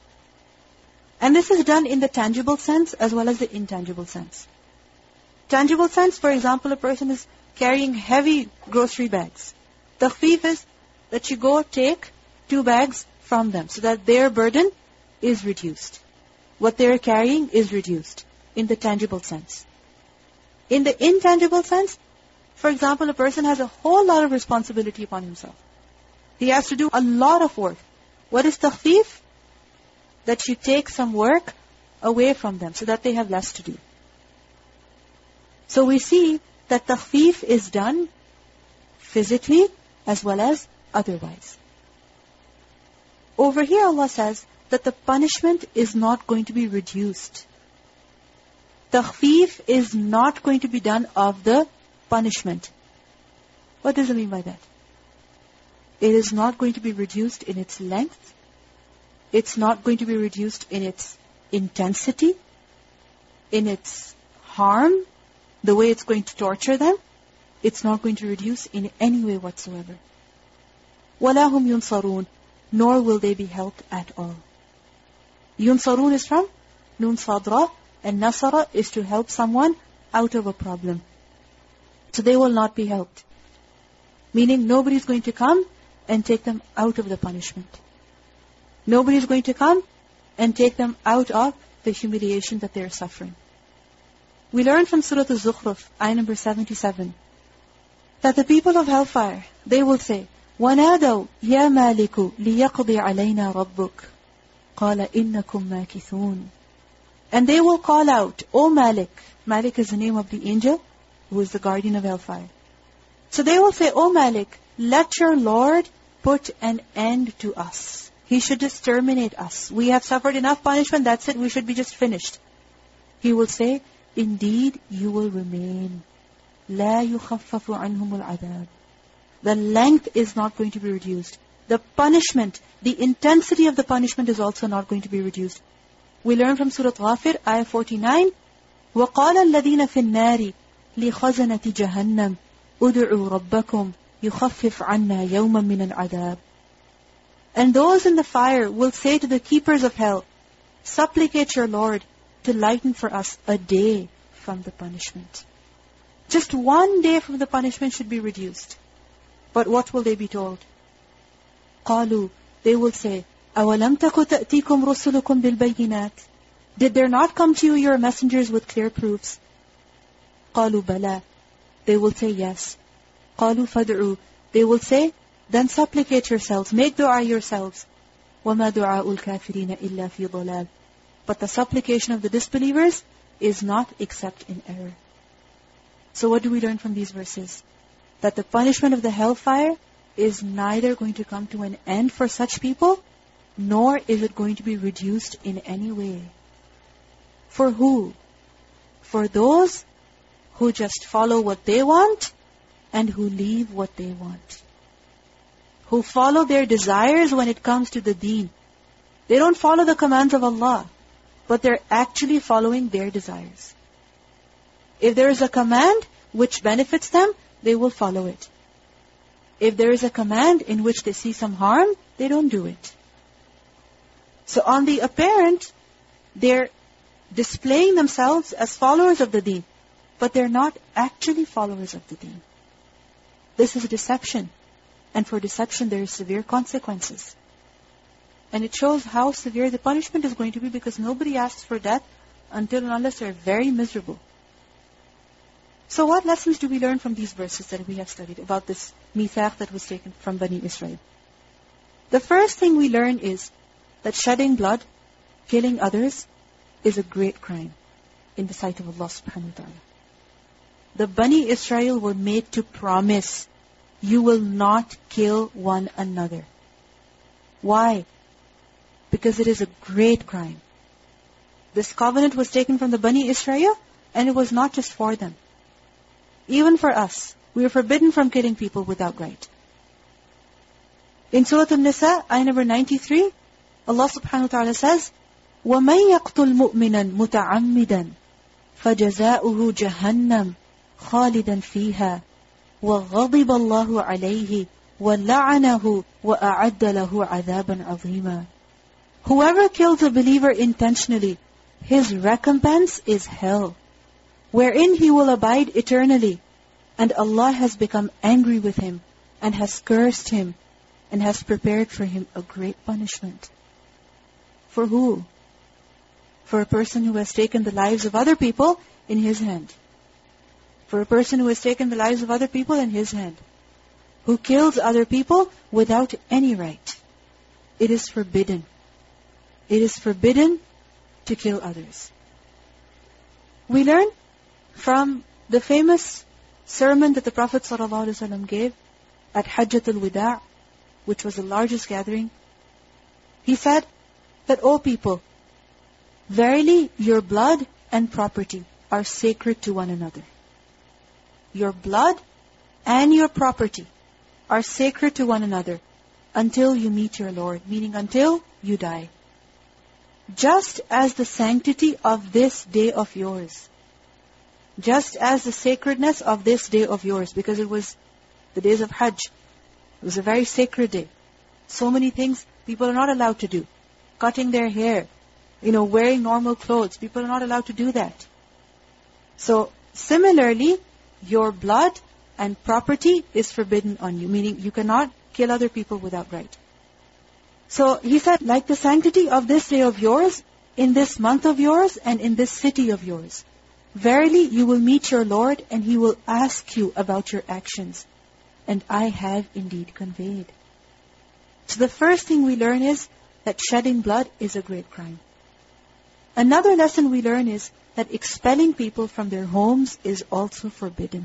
And this is done in the tangible sense as well as the intangible sense. Tangible sense, for example, a person is carrying heavy grocery bags. Takhfif is that you go take 2 bags from them so that their burden is reduced. What they are carrying is reduced in the tangible sense. In the intangible sense, for example, a person has a whole lot of responsibility upon himself. He has to do a lot of work. What is takhfif? That you take some work away from them so that they have less to do. So we see that takhfif is done physically as well as otherwise. Over here Allah says that the punishment is not going to be reduced. Takhfif is not going to be done of the punishment. What does it mean by that? It is not going to be reduced in its length. It's not going to be reduced in its intensity, in its harm, the way it's going to torture them. It's not going to reduce in any way whatsoever. وَلَا هُمْ يُنصَرُونَ. Nor will they be helped at all. Yunsarun is from Nun Sadra, and Nasara is to help someone out of a problem. So they will not be helped. Meaning nobody is going to come and take them out of the punishment. Nobody is going to come and take them out of the humiliation that they are suffering. We learn from Surah Al-Zukhruf, ayah number 77, that the people of hellfire, they will say, وَنَادَوْا يَا مَالِكُ لِيَقْضِي عَلَيْنَا رَبُّكَ قَالَ إِنَّكُمْ مَاكِثُونَ. And they will call out, O Malik. Malik is the name of the angel who is the guardian of hellfire. So they will say, O Malik, let your Lord put an end to us. He should just terminate us. We have suffered enough punishment, that's it, we should be just finished. He will say, indeed you will remain. لَا يُخَفَّفُ عَنْهُمُ الْعَذَابِ. The length is not going to be reduced. The punishment, the intensity of the punishment is also not going to be reduced. We learn from Surah Ghafir, ayah 49, وَقَالَ الَّذِينَ فِي النَّارِ لِخَزَنَةِ جَهَنَّمْ أُدْعُوا رَبَّكُمْ يُخَفِّفْ عَنَّا يَوْمًا مِنَ الْعَذَابِ. And those in the fire will say to the keepers of hell, supplicate your Lord to lighten for us a day from the punishment. Just one day from the punishment should be reduced. But what will they be told? قَالُوا, they will say, أَوَلَمْ تَكُ تَأْتِيكُمْ رُسُلُكُمْ بِالْبَيِّنَاتِ. Did there not come to you your messengers with clear proofs? قَالُوا بَلَى. They will say yes. قَالُوا فَادْعُوا. They will say, then supplicate yourselves, make dua yourselves. وَمَا دُعَاءُ الْكَافِرِينَ إِلَّا فِي ضَلَالٍ. But the supplication of the disbelievers is not except in error. So what do we learn from these verses? That the punishment of the hellfire is neither going to come to an end for such people, nor is it going to be reduced in any way. For who? For those who just follow what they want and who leave what they want. who follow their desires when it comes to the deen. They don't follow the commands of Allah, but they're actually following their desires. If there is a command which benefits them, they will follow it. If there is a command in which they see some harm, they don't do it. So on the apparent, they're displaying themselves as followers of the deen, but they're not actually followers of the deen. This is deception. And for deception, there are severe consequences. And it shows how severe the punishment is going to be, because nobody asks for death until and unless they're very miserable. So what lessons do we learn from these verses that we have studied about this mithaq that was taken from Bani Israel? The first thing we learn is that shedding blood, killing others, is a great crime in the sight of Allah subhanahu wa ta'ala. The Bani Israel were made to promise, you will not kill one another. Why? Because it is a great crime. This covenant was taken from the Bani Israel, and it was not just for them. Even for us, we are forbidden from killing people without right. In Surah An-Nisa, ayah number 93, Allah subhanahu wa ta'ala says, وَمَنْ يَقْتُلْ مُؤْمِنًا مُتَعَمِّدًا فَجَزَاؤُهُ جَهَنَّمْ خَالِدًا فِيهَا وَغَضِبَ اللَّهُ عَلَيْهِ وَلَعَنَهُ وَأَعَدَّ لَهُ عَذَابًا عَظِيمًا. Whoever kills a believer intentionally, his recompense is hell, wherein he will abide eternally. And Allah has become angry with him, and has cursed him, and has prepared for him a great punishment. For who? For a person who has taken the lives of other people in his hand. For a person who has taken the lives of other people in his hand. Who kills other people without any right. It is forbidden. It is forbidden to kill others. We learn from the famous sermon that the Prophet ﷺ gave at Hajjatul Wida', which was the largest gathering. He said that, O people, verily your blood and property are sacred to one another. Your blood and your property are sacred to one another until you meet your Lord, meaning until you die. Just as the sanctity of this day of yours, just as the sacredness of this day of yours, because it was the days of Hajj, it was a very sacred day. So many things people are not allowed to do. Cutting their hair, wearing normal clothes, people are not allowed to do that. So, similarly, your blood and property is forbidden on you, meaning you cannot kill other people without right. So he said, like the sanctity of this day of yours, in this month of yours, and in this city of yours, verily you will meet your Lord, and He will ask you about your actions. And I have indeed conveyed. So the first thing we learn is that shedding blood is a great crime. Another lesson we learn is that expelling people from their homes is also forbidden.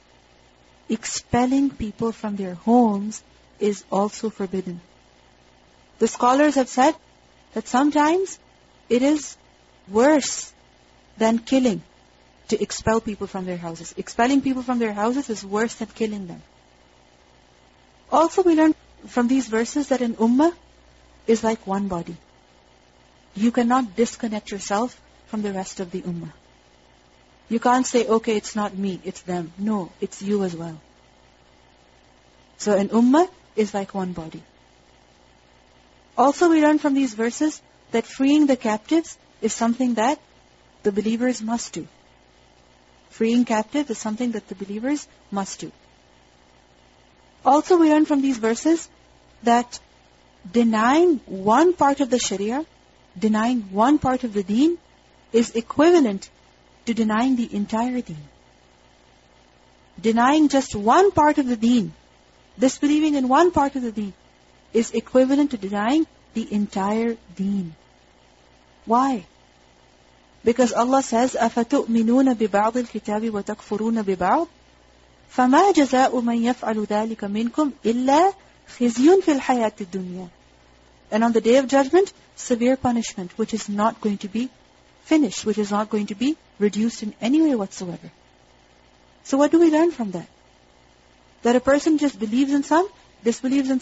Expelling people from their homes is also forbidden. The scholars have said that sometimes it is worse than killing to expel people from their houses. Expelling people from their houses is worse than killing them. Also, we learn from these verses that an ummah is like one body. You cannot disconnect yourself from the rest of the ummah. You can't say, okay, it's not me, it's them. No, it's you as well. So an ummah is like one body. Also, we learn from these verses that freeing the captives is something that the believers must do. Freeing captives is something that the believers must do. Also, we learn from these verses that denying one part of the Sharia, denying one part of the deen, is equivalent to denying the entire deen. Denying just one part of the deen, disbelieving in one part of the deen, is equivalent to denying the entire deen. Why? Because Allah says, أَفَتُؤْمِنُونَ بِبَعْضِ الْكِتَابِ وَتَكْفُرُونَ بِبَعْضِ فَمَا جَزَاءُ مَنْ يَفْعَلُ ذَلِكَ مِنْكُمْ إِلَّا خِزْيٌ فِي الْحَيَاةِ الدُّنْيَا. And on the Day of Judgment, severe punishment, which is not going to be finished, which is not going to be reduced in any way whatsoever. So what do we learn from that? That a person just believes in some, disbelieves in some,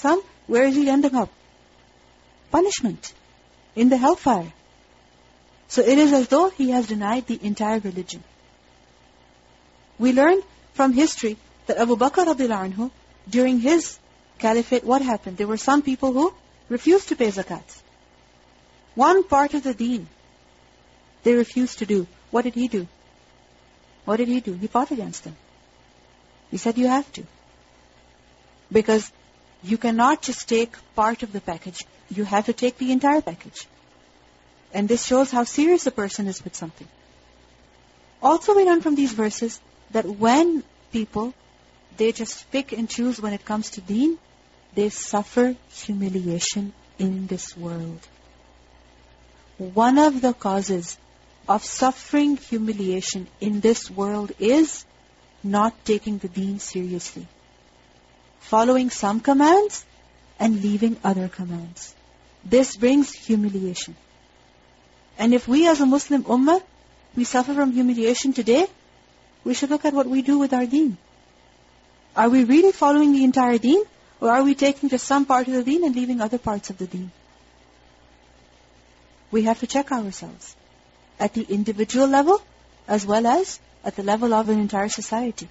where is he ending up? Punishment. In the hellfire. So it is as though he has denied the entire religion. We learn from history that Abu Bakr radiallahu anhu, during his caliphate, what happened? There were some people who refused to pay zakat. One part of the deen they refused to do. What did he do? What did he do? He fought against them. He said, you have to. Because you cannot just take part of the package. You have to take the entire package. And this shows how serious a person is with something. Also we learn from these verses that when people, they just pick and choose when it comes to deen, they suffer humiliation in this world. One of the causes of suffering humiliation in this world is not taking the deen seriously. Following some commands and leaving other commands. This brings humiliation. And if we as a Muslim ummah, we suffer from humiliation today, we should look at what we do with our deen. Are we really following the entire deen? Or are we taking just some part of the deen and leaving other parts of the deen? We have to check ourselves. At the individual level, as well as at the level of an entire society.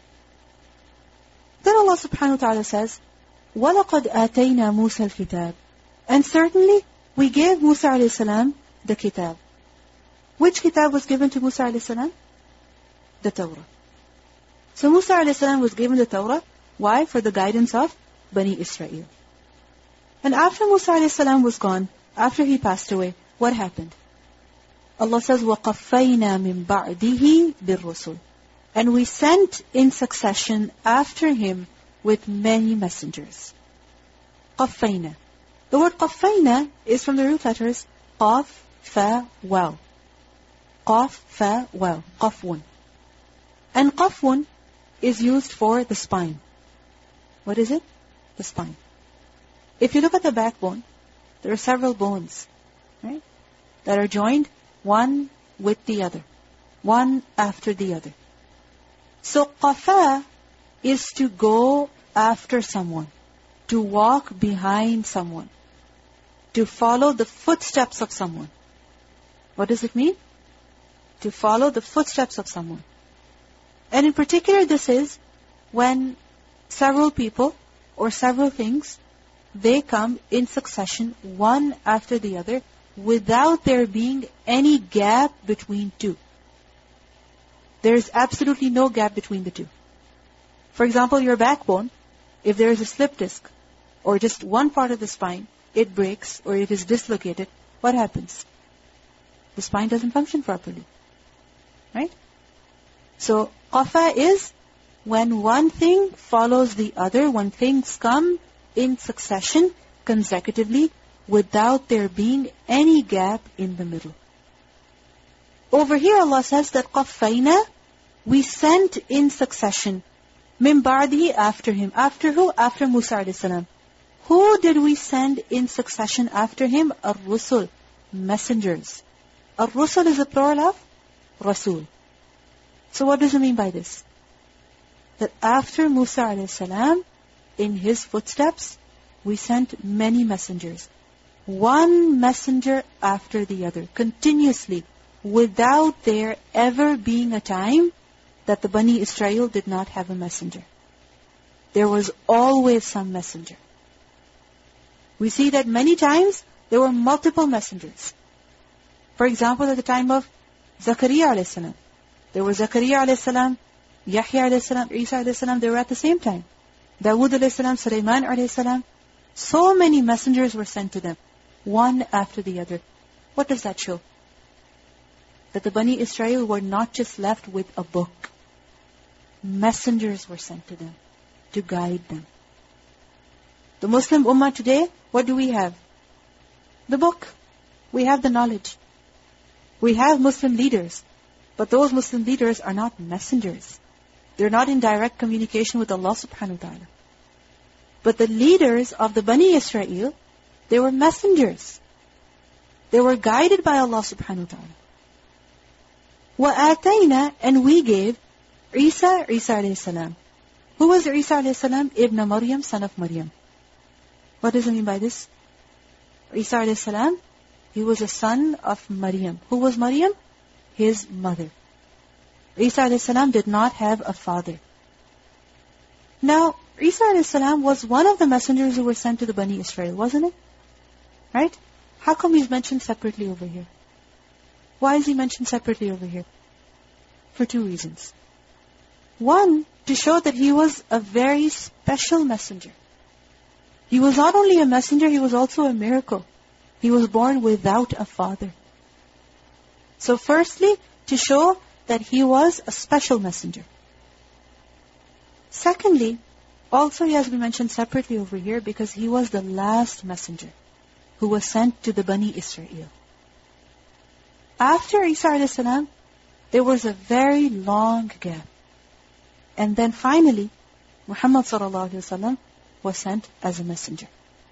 Then Allah subhanahu wa ta'ala says, وَلَقَدْ آتَيْنَا مُوسَى الْكِتَابِ And certainly, we gave Musa alayhi salam the kitab. Which kitab was given to Musa alayhi salam? The Torah. So Musa alayhi salam was given the Torah. Why? For the guidance of Bani Israel. And after Musa alayhi salam was gone, after he passed away, what happened? Allah says, وَقَفَّيْنَا مِن بَعْدِهِ بِالرُّسُلِ And we sent in succession after him with many messengers. قَفَّيْنَا The word قَفَّيْنَا is from the root letters قَاف, فَا, واو. قَاف, فَا, واو. قَفْوٌ. And قَفْوٌ is used for the spine. What is it? The spine. If you look at the backbone, there are several bones, right, that are joined one with the other, one after the other. So qafa is to go after someone, to walk behind someone, to follow the footsteps of someone. What does it mean? To follow the footsteps of someone. And in particular, this is when several people or several things, they come in succession, one after the other, without there being any gap between two. There is absolutely no gap between the two. For example, your backbone, if there is a slip disc, or just one part of the spine, it breaks, or it is dislocated, what happens? The spine doesn't function properly. Right? So, qafa is when one thing follows the other, when things come in succession, consecutively, without there being any gap in the middle. Over here Allah says that قَفَّيْنَا We sent in succession مِن بَعْدِهِ After him. After who? After Musa alayhi salam. Who did we send in succession after him? Ar-Rusul. Messengers. Ar-Rusul is a plural of Rasul. So what does it mean by this? That after Musa alayhi salam, in his footsteps, we sent many messengers. One messenger after the other, continuously, without there ever being a time that the Bani Israel did not have a messenger. There was always some messenger. We see that many times there were multiple messengers. For example, at the time of Zakaria alayhi salam, there was Zakaria alayhi salam, Yahya alayhi salam, Isa alayhi salam, they were at the same time. Dawud alayhi salam, Sulaiman alayhi salam. So many messengers were sent to them, one after the other. What does that show? That the Bani Israel were not just left with a book. Messengers were sent to them to guide them. The Muslim Ummah today, what do we have? The book. We have the knowledge. We have Muslim leaders. But those Muslim leaders are not messengers. They're not in direct communication with Allah subhanahu wa ta'ala. But the leaders of the Bani Israel, they were messengers. They were guided by Allah subhanahu wa ta'ala. وَآتَيْنَا And we gave Isa alayhi salam. Who was Isa alayhi salam? Ibn Maryam, son of Maryam. What does it mean by this? Isa alayhi salam, he was a son of Maryam. Who was Maryam? His mother. Isa alayhi salam did not have a father. Now, Isa alayhi salam was one of the messengers who were sent to the Bani Israel, wasn't it? Right? How come he's mentioned separately over here? Why is he mentioned separately over here? For two reasons. One, to show that he was a very special messenger. He was not only a messenger, he was also a miracle. He was born without a father. So firstly, to show that he was a special messenger. Secondly, also he has been mentioned separately over here because he was the last messenger who was sent to the Bani Israel. After Isa alayhi salam, there was a very long gap. And then finally, Muhammad sallallahu alaihi wasallam was sent as a messenger.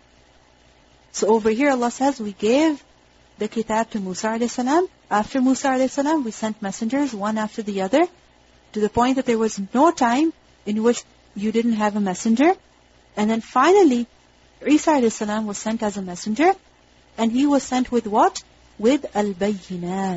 So over here Allah says, we gave the kitab to Musa alayhi salam. After Musa alayhi salam, we sent messengers one after the other, to the point that there was no time in which you didn't have a messenger. And then finally, Isa alayhi salam was sent as a messenger. And he was sent with what? With al-bayyinat.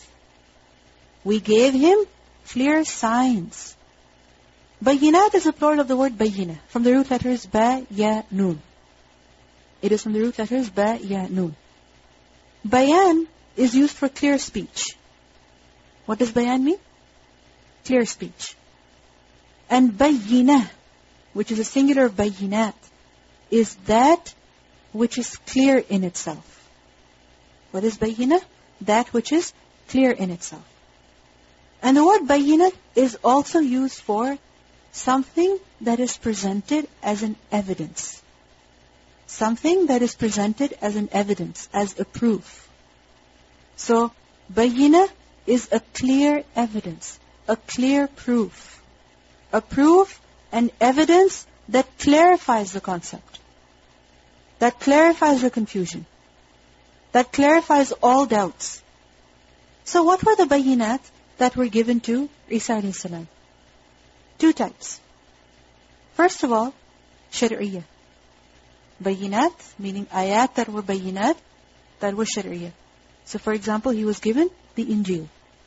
We gave him clear signs. Bayyinat is a plural of the word bayyina, from the root letters ba, ya, nun. It is from the root letters ba, ya, nun. Bayan is used for clear speech. What does bayan mean? Clear speech. And bayyina, which is a singular of bayyinat, is that which is clear in itself. What is bayyina? That which is clear in itself. And the word bayyina is also used for something that is presented as an evidence. Something that is presented as an evidence, as a proof. So, bayyina is a clear evidence, a clear proof. A proof and evidence that clarifies the concept. That clarifies the confusion. That clarifies all doubts. So what were the bayyinat that were given to Isa alayhi salam? Two types. First of all, shar'iyya. Bayyinat, meaning ayat that were bayyinat, that were shar'iyya. So for example, he was given the Injil.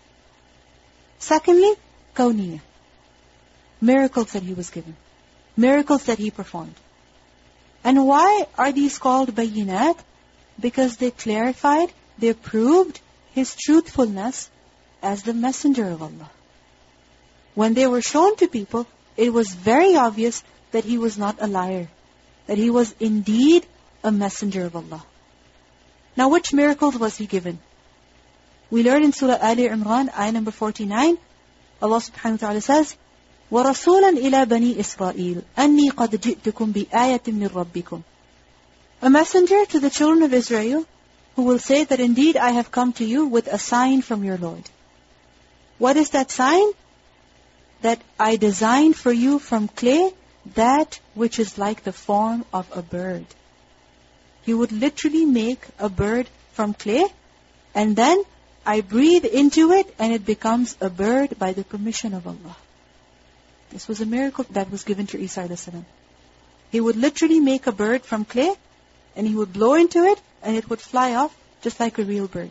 Secondly, kawniyya. Miracles that he was given. Miracles that he performed. And why are these called bayyinat? Because they clarified, they proved his truthfulness as the messenger of Allah. When they were shown to people, it was very obvious that he was not a liar. That he was indeed a messenger of Allah. Now which miracles was he given? We learn in Surah Ali Imran, ayah number 49, Allah subhanahu wa ta'ala says, وَرَسُولًا إِلَى بَنِي إِسْرَائِيلَ أَنِّي قَدْ جِئْتُكُمْ بِآيَةٍ مِّن رَبِّكُمْ. A messenger to the children of Israel who will say that indeed I have come to you with a sign from your Lord. What is that sign? That I designed for you from clay that which is like the form of a bird. He would literally make a bird from clay, and then I breathe into it and it becomes a bird by the permission of Allah. This was a miracle that was given to Isa alayhi salam. He would literally make a bird from clay, and he would blow into it, and it would fly off just like a real bird.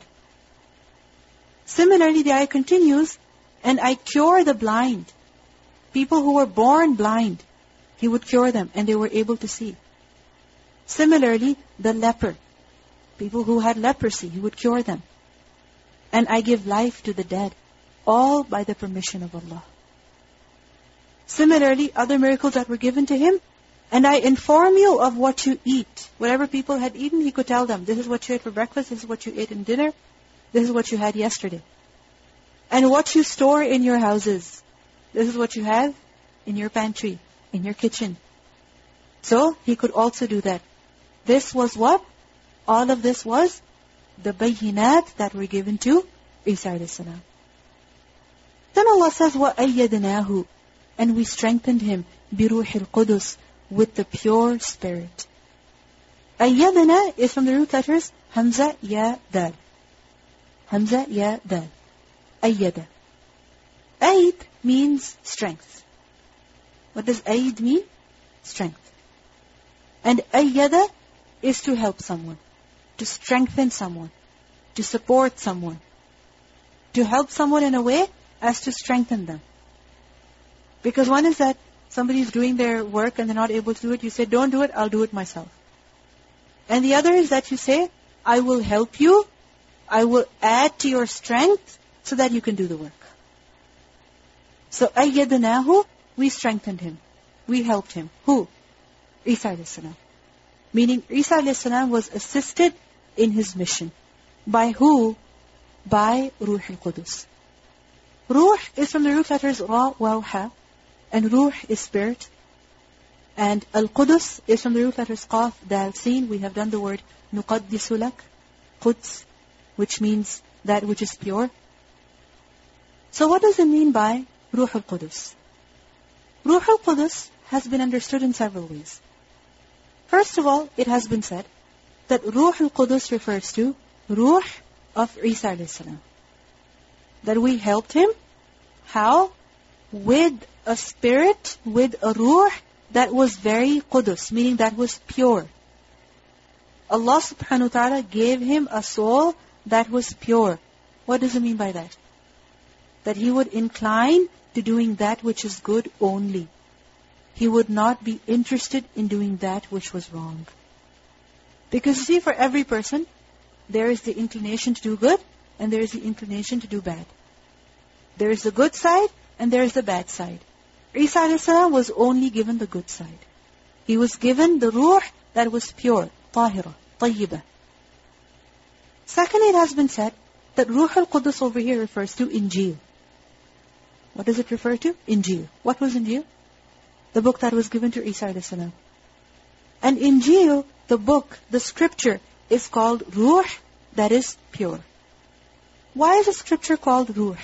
Similarly, the ayah continues, and I cure the blind. People who were born blind, he would cure them, and they were able to see. Similarly, the leper. People who had leprosy, he would cure them. And I give life to the dead, all by the permission of Allah. Similarly, other miracles that were given to him, and I inform you of what you eat. Whatever people had eaten, he could tell them, this is what you ate for breakfast, this is what you ate in dinner, this is what you had yesterday. And what you store in your houses, this is what you have in your pantry, in your kitchen. So, he could also do that. This was what? All of this was the bayyinat that were given to Isa alayhi salam. Then Allah says, وَأَيَّدْنَاهُ, and we strengthened him بِرُوحِ الْقُدُسِ, with the pure spirit. Ayyadna is from the root letters Hamza, Ya, Dal. Hamza, Ya, Dal. Ayyada. Aid means strength. What does aid mean? Strength. And ayyada is to help someone, to strengthen someone, to support someone, to help someone in a way as to strengthen them. Because one is that somebody is doing their work and they're not able to do it. You say, don't do it, I'll do it myself. And the other is that you say, I will help you, I will add to your strength so that you can do the work. So, أَيَّدْنَاهُ, we strengthened him. We helped him. Who? Isa alayhi salam. Meaning, Isa alayhi salam was assisted in his mission. By who? By Ruh al-Qudus. Ruh is from the root letters Ra, Waw, Ha. And Ruh is spirit. And Al-Qudus is from the root letters Qaf, Dal, Sin. We have done the word Nuqaddisu lak, Quds, which means that which is pure. So what does it mean by Ruh al-Qudus? Ruh al-Qudus has been understood in several ways. First of all, it has been said that Ruh al-Qudus refers to Ruh of Isa alayhi salam. That we helped him. How? With a spirit, with a Ruh that was very Qudus, meaning that was pure. Allah subhanahu wa ta'ala gave him a soul that was pure. What does it mean by that? That he would incline to doing that which is good only. He would not be interested in doing that which was wrong. Because you see, for every person, there is the inclination to do good, and there is the inclination to do bad. There is the good side, and there is the bad side. Isa alayhi salam was only given the good side. He was given the ruh that was pure, tahira, tayyibah. Secondly, it has been said that Ruh al-Qudus over here refers to Injil. What does it refer to? Injil. What was Injil? The book that was given to Isa alayhi salam. And Injil, the book, the scripture, is called Ruh, that is pure. Why is the scripture called Ruh?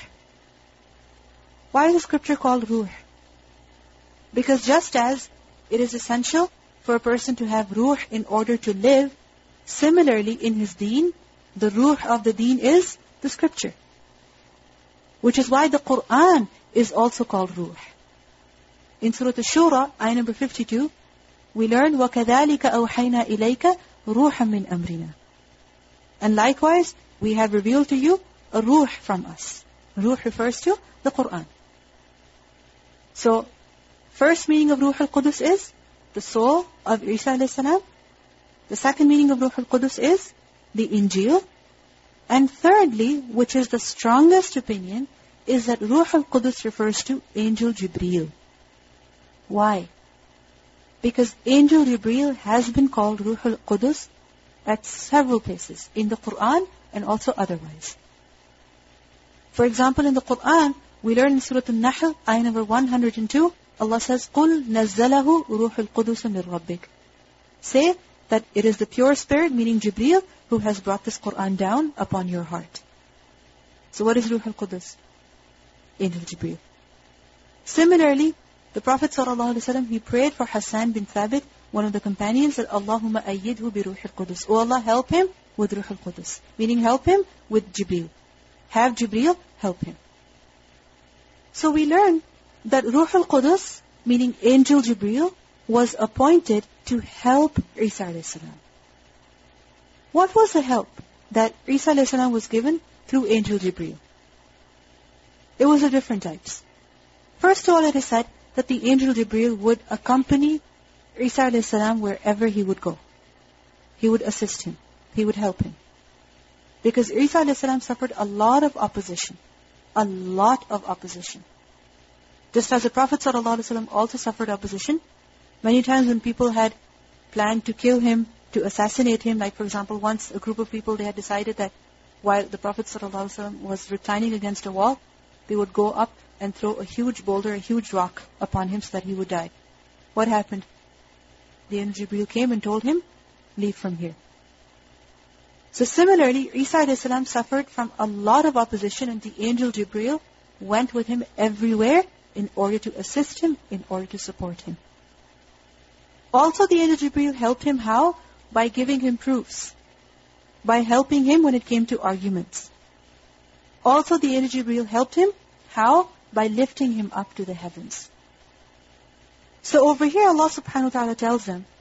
Why is the scripture called Ruh? Because just as it is essential for a person to have Ruh in order to live, similarly in his deen, the Ruh of the deen is the scripture. Which is why the Qur'an is also called Ruh. In Surah Ash-Shura, ayah number 52, we learn, وَكَذَلِكَ أَوْحَيْنَا إِلَيْكَ رُوحًا مِّنْ أَمْرِنَا. And likewise, we have revealed to you a Ruh from us. Ruh refers to the Qur'an. So, first meaning of Ruh al-Qudus is the soul of Isa alayhi salam. The second meaning of Ruh al-Qudus is the Injil. And thirdly, which is the strongest opinion, is that Ruh al-Qudus refers to Angel Jibreel. Why? Because Angel Jibreel has been called Ruh al-Qudus at several places, in the Qur'an and also otherwise. For example, in the Qur'an, we learn in Surah An-Nahl, ayah number 102, Allah says, قُلْ نَزَّلَهُ رُوحُ الْقُدُسُ مِنْ رَبِّكَ. Say that it is the pure spirit, meaning Jibreel, who has brought this Qur'an down upon your heart. So what is Ruh al-Qudus? Angel Jibreel. Similarly, the Prophet ﷺ, he prayed for Hassan bin Thabit, one of the companions, that Allahumma ayyidhu bi Ruh al-Qudus. Oh Allah, help him with Ruh al-Qudus. Meaning help him with Jibreel. Have Jibreel help him. So we learn that Ruh al-Qudus, meaning Angel Jibreel, was appointed to help Isa alayhi salam. What was the help that Isa alayhi salam was given through Angel Jibreel? It was of different types. First of all, it is said that the Angel Jibreel would accompany Isa alayhi salam wherever he would go. He would assist him. He would help him. Because Isa alayhi salam suffered a lot of opposition. A lot of opposition. Just as the Prophet ﷺ also suffered opposition, many times when people had planned to kill him, to assassinate him, like for example, once a group of people, they had decided that while the Prophet ﷺ was reclining against a wall, they would go up and throw a huge boulder, a huge rock upon him so that he would die. What happened? The angel Jibreel came and told him, leave from here. So similarly, Isa a.s. suffered from a lot of opposition, and the angel Jibreel went with him everywhere in order to assist him, in order to support him. Also, the angel Jibreel helped him how? By giving him proofs. By helping him when it came to arguments. Also, the angel Jibreel helped him how? By lifting him up to the heavens. So over here, Allah subhanahu wa ta'ala tells them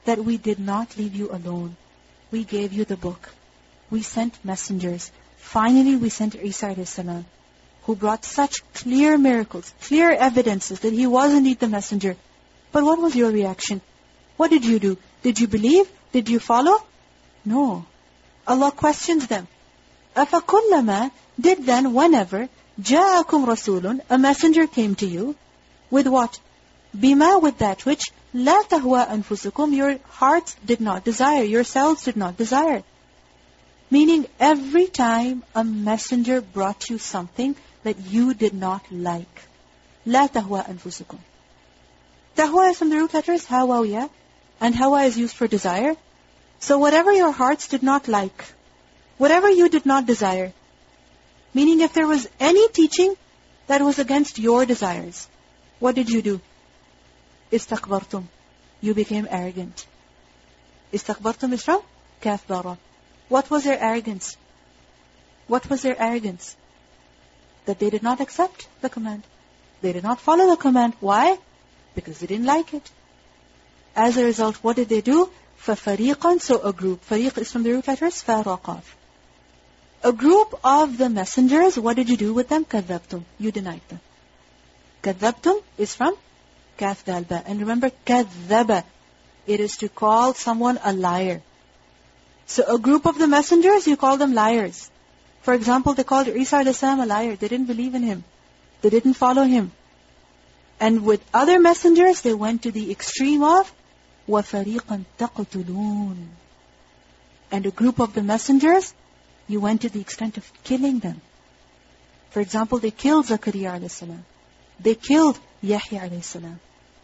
that we did not leave you alone. We gave you the book. We sent messengers. Finally, we sent Isa alayhi salam, who brought such clear miracles, clear evidences that he was indeed the messenger. But what was your reaction? What did you do? Did you believe? Did you follow? No. Allah questions them. أَفَكُلَّمَا, did then, whenever, جَاءَكُمْ رَسُولٌ, a messenger came to you, with what? بِمَا, with that which, لَا تَهْوَى أَنفُسُكُمْ, your hearts did not desire, yourselves did not desire. Meaning, every time a messenger brought you something that you did not like. لَا تَهْوَى أَنفُسُكُمْ. Tahwa is from the root letters, hawa, and hawa is used for desire. So whatever your hearts did not like, whatever you did not desire, meaning if there was any teaching that was against your desires, what did you do? Istakbartum. You became arrogant. Istakbartum is from kaf bara. What was their arrogance? What was their arrogance? That they did not accept the command. They did not follow the command. Why? Because they didn't like it. As a result, what did they do? فَفَرِيقًا, so a group. Fariq is from the root letters, فَرَقَافْ. A group of the messengers, what did you do with them? كَذَّبْتُمْ. You denied them. كَذَّبْتُمْ is from كَاف دال باء. And remember, كَذَّبَ, it is to call someone a liar. So a group of the messengers, you call them liars. For example, they called Isa alayhi salam a liar. They didn't believe in him. They didn't follow him. And with other messengers, they went to the extreme of وَفَرِيقًا تَقْتُلُونَ. And a group of the messengers, you went to the extent of killing them. For example, they killed Zakaria alayhi salam. They killed Yahya alayhi salam.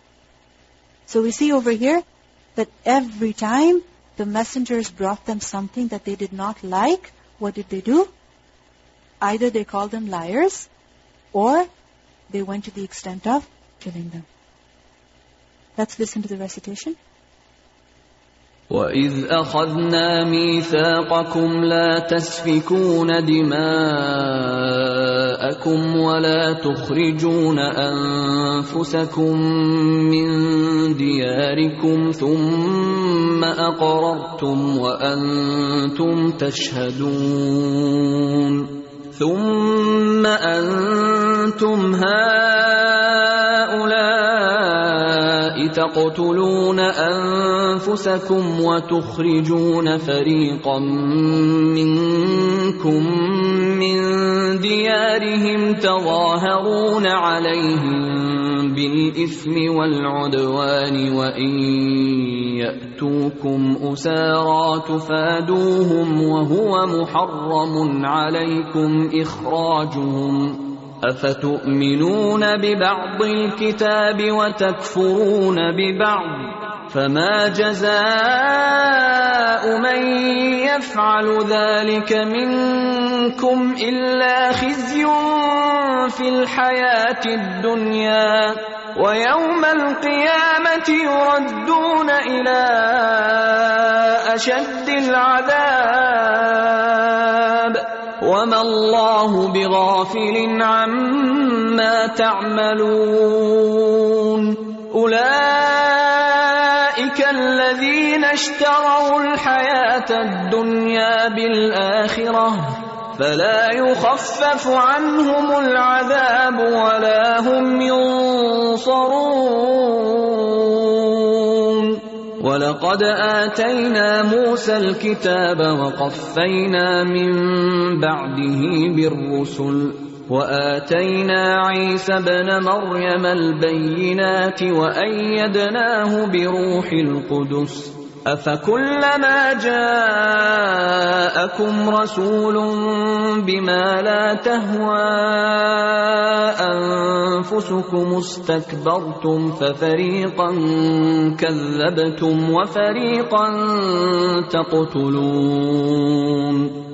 So we see over here that every time the messengers brought them something that they did not like, what did they do? Either they called them liars, or they went to the extent of killing them. Let's listen to the recitation. وَإِذْ أَخَذْنَا مِيثَاقَكُمْ لَا تَسْفِكُونَ دِمَاءَكُمْ وَلَا تُخْرِجُونَ أَنفُسَكُمْ مِنْ دِيَارِكُمْ ثُمَّ أَقْرَرْتُمْ وَأَنْتُمْ تَشْهَدُونَ ثُمَّ أَنْتُمْ هَؤُلَاءِ تَقْتُلُونَ أَنفُسَكُمْ وَتُخْرِجُونَ فَرِيقًا مِّنكُم مِّن دِيَارِهِمْ تَظَاهَرُونَ عَلَيْهِم بِالْإِثْمِ وَالْعُدْوَانِ وَإِن يَأْتُوكُمْ أُسَارَىٰ تُفَادُوهُمْ وَهُوَ مُحَرَّمٌ عَلَيْكُمْ إِخْرَاجُهُمْ أفتؤمنون ببعض الكتاب وتكفرون ببعض فما جزاء من يفعل ذلك منكم إلا خزي في الحياة الدنيا ويوم القيامة يردون إلى أشد العذاب وَمَا اللَّهُ بِغَافِلٍ عَمَّا تَعْمَلُونَ أُولَئِكَ الَّذِينَ اشْتَرَوُا الْحَيَاةَ الدُّنْيَا بِالْآخِرَةِ فَلَا يُخَفَّفُ عَنْهُمُ الْعَذَابُ وَلَا هُمْ يُنصَرُونَ وَلَقَدْ آتَيْنَا مُوسَى الْكِتَابَ وَقَفَّيْنَا مِن بَعْدِهِ بِالرُّسُلِ وَآتَيْنَا عِيسَى ابْنَ مَرْيَمَ الْبَيِّنَاتِ وَأَيَّدْنَاهُ بِرُوحِ الْقُدُسِ أَفَكُلَّمَا جَاءَكُمْ رَسُولٌ بِمَا لَا تَهْوَى أَنفُسُكُمُ اسْتَكْبَرْتُمْ فَفَرِيقًا كَذَّبْتُمْ وَفَرِيقًا تَقْتُلُونَ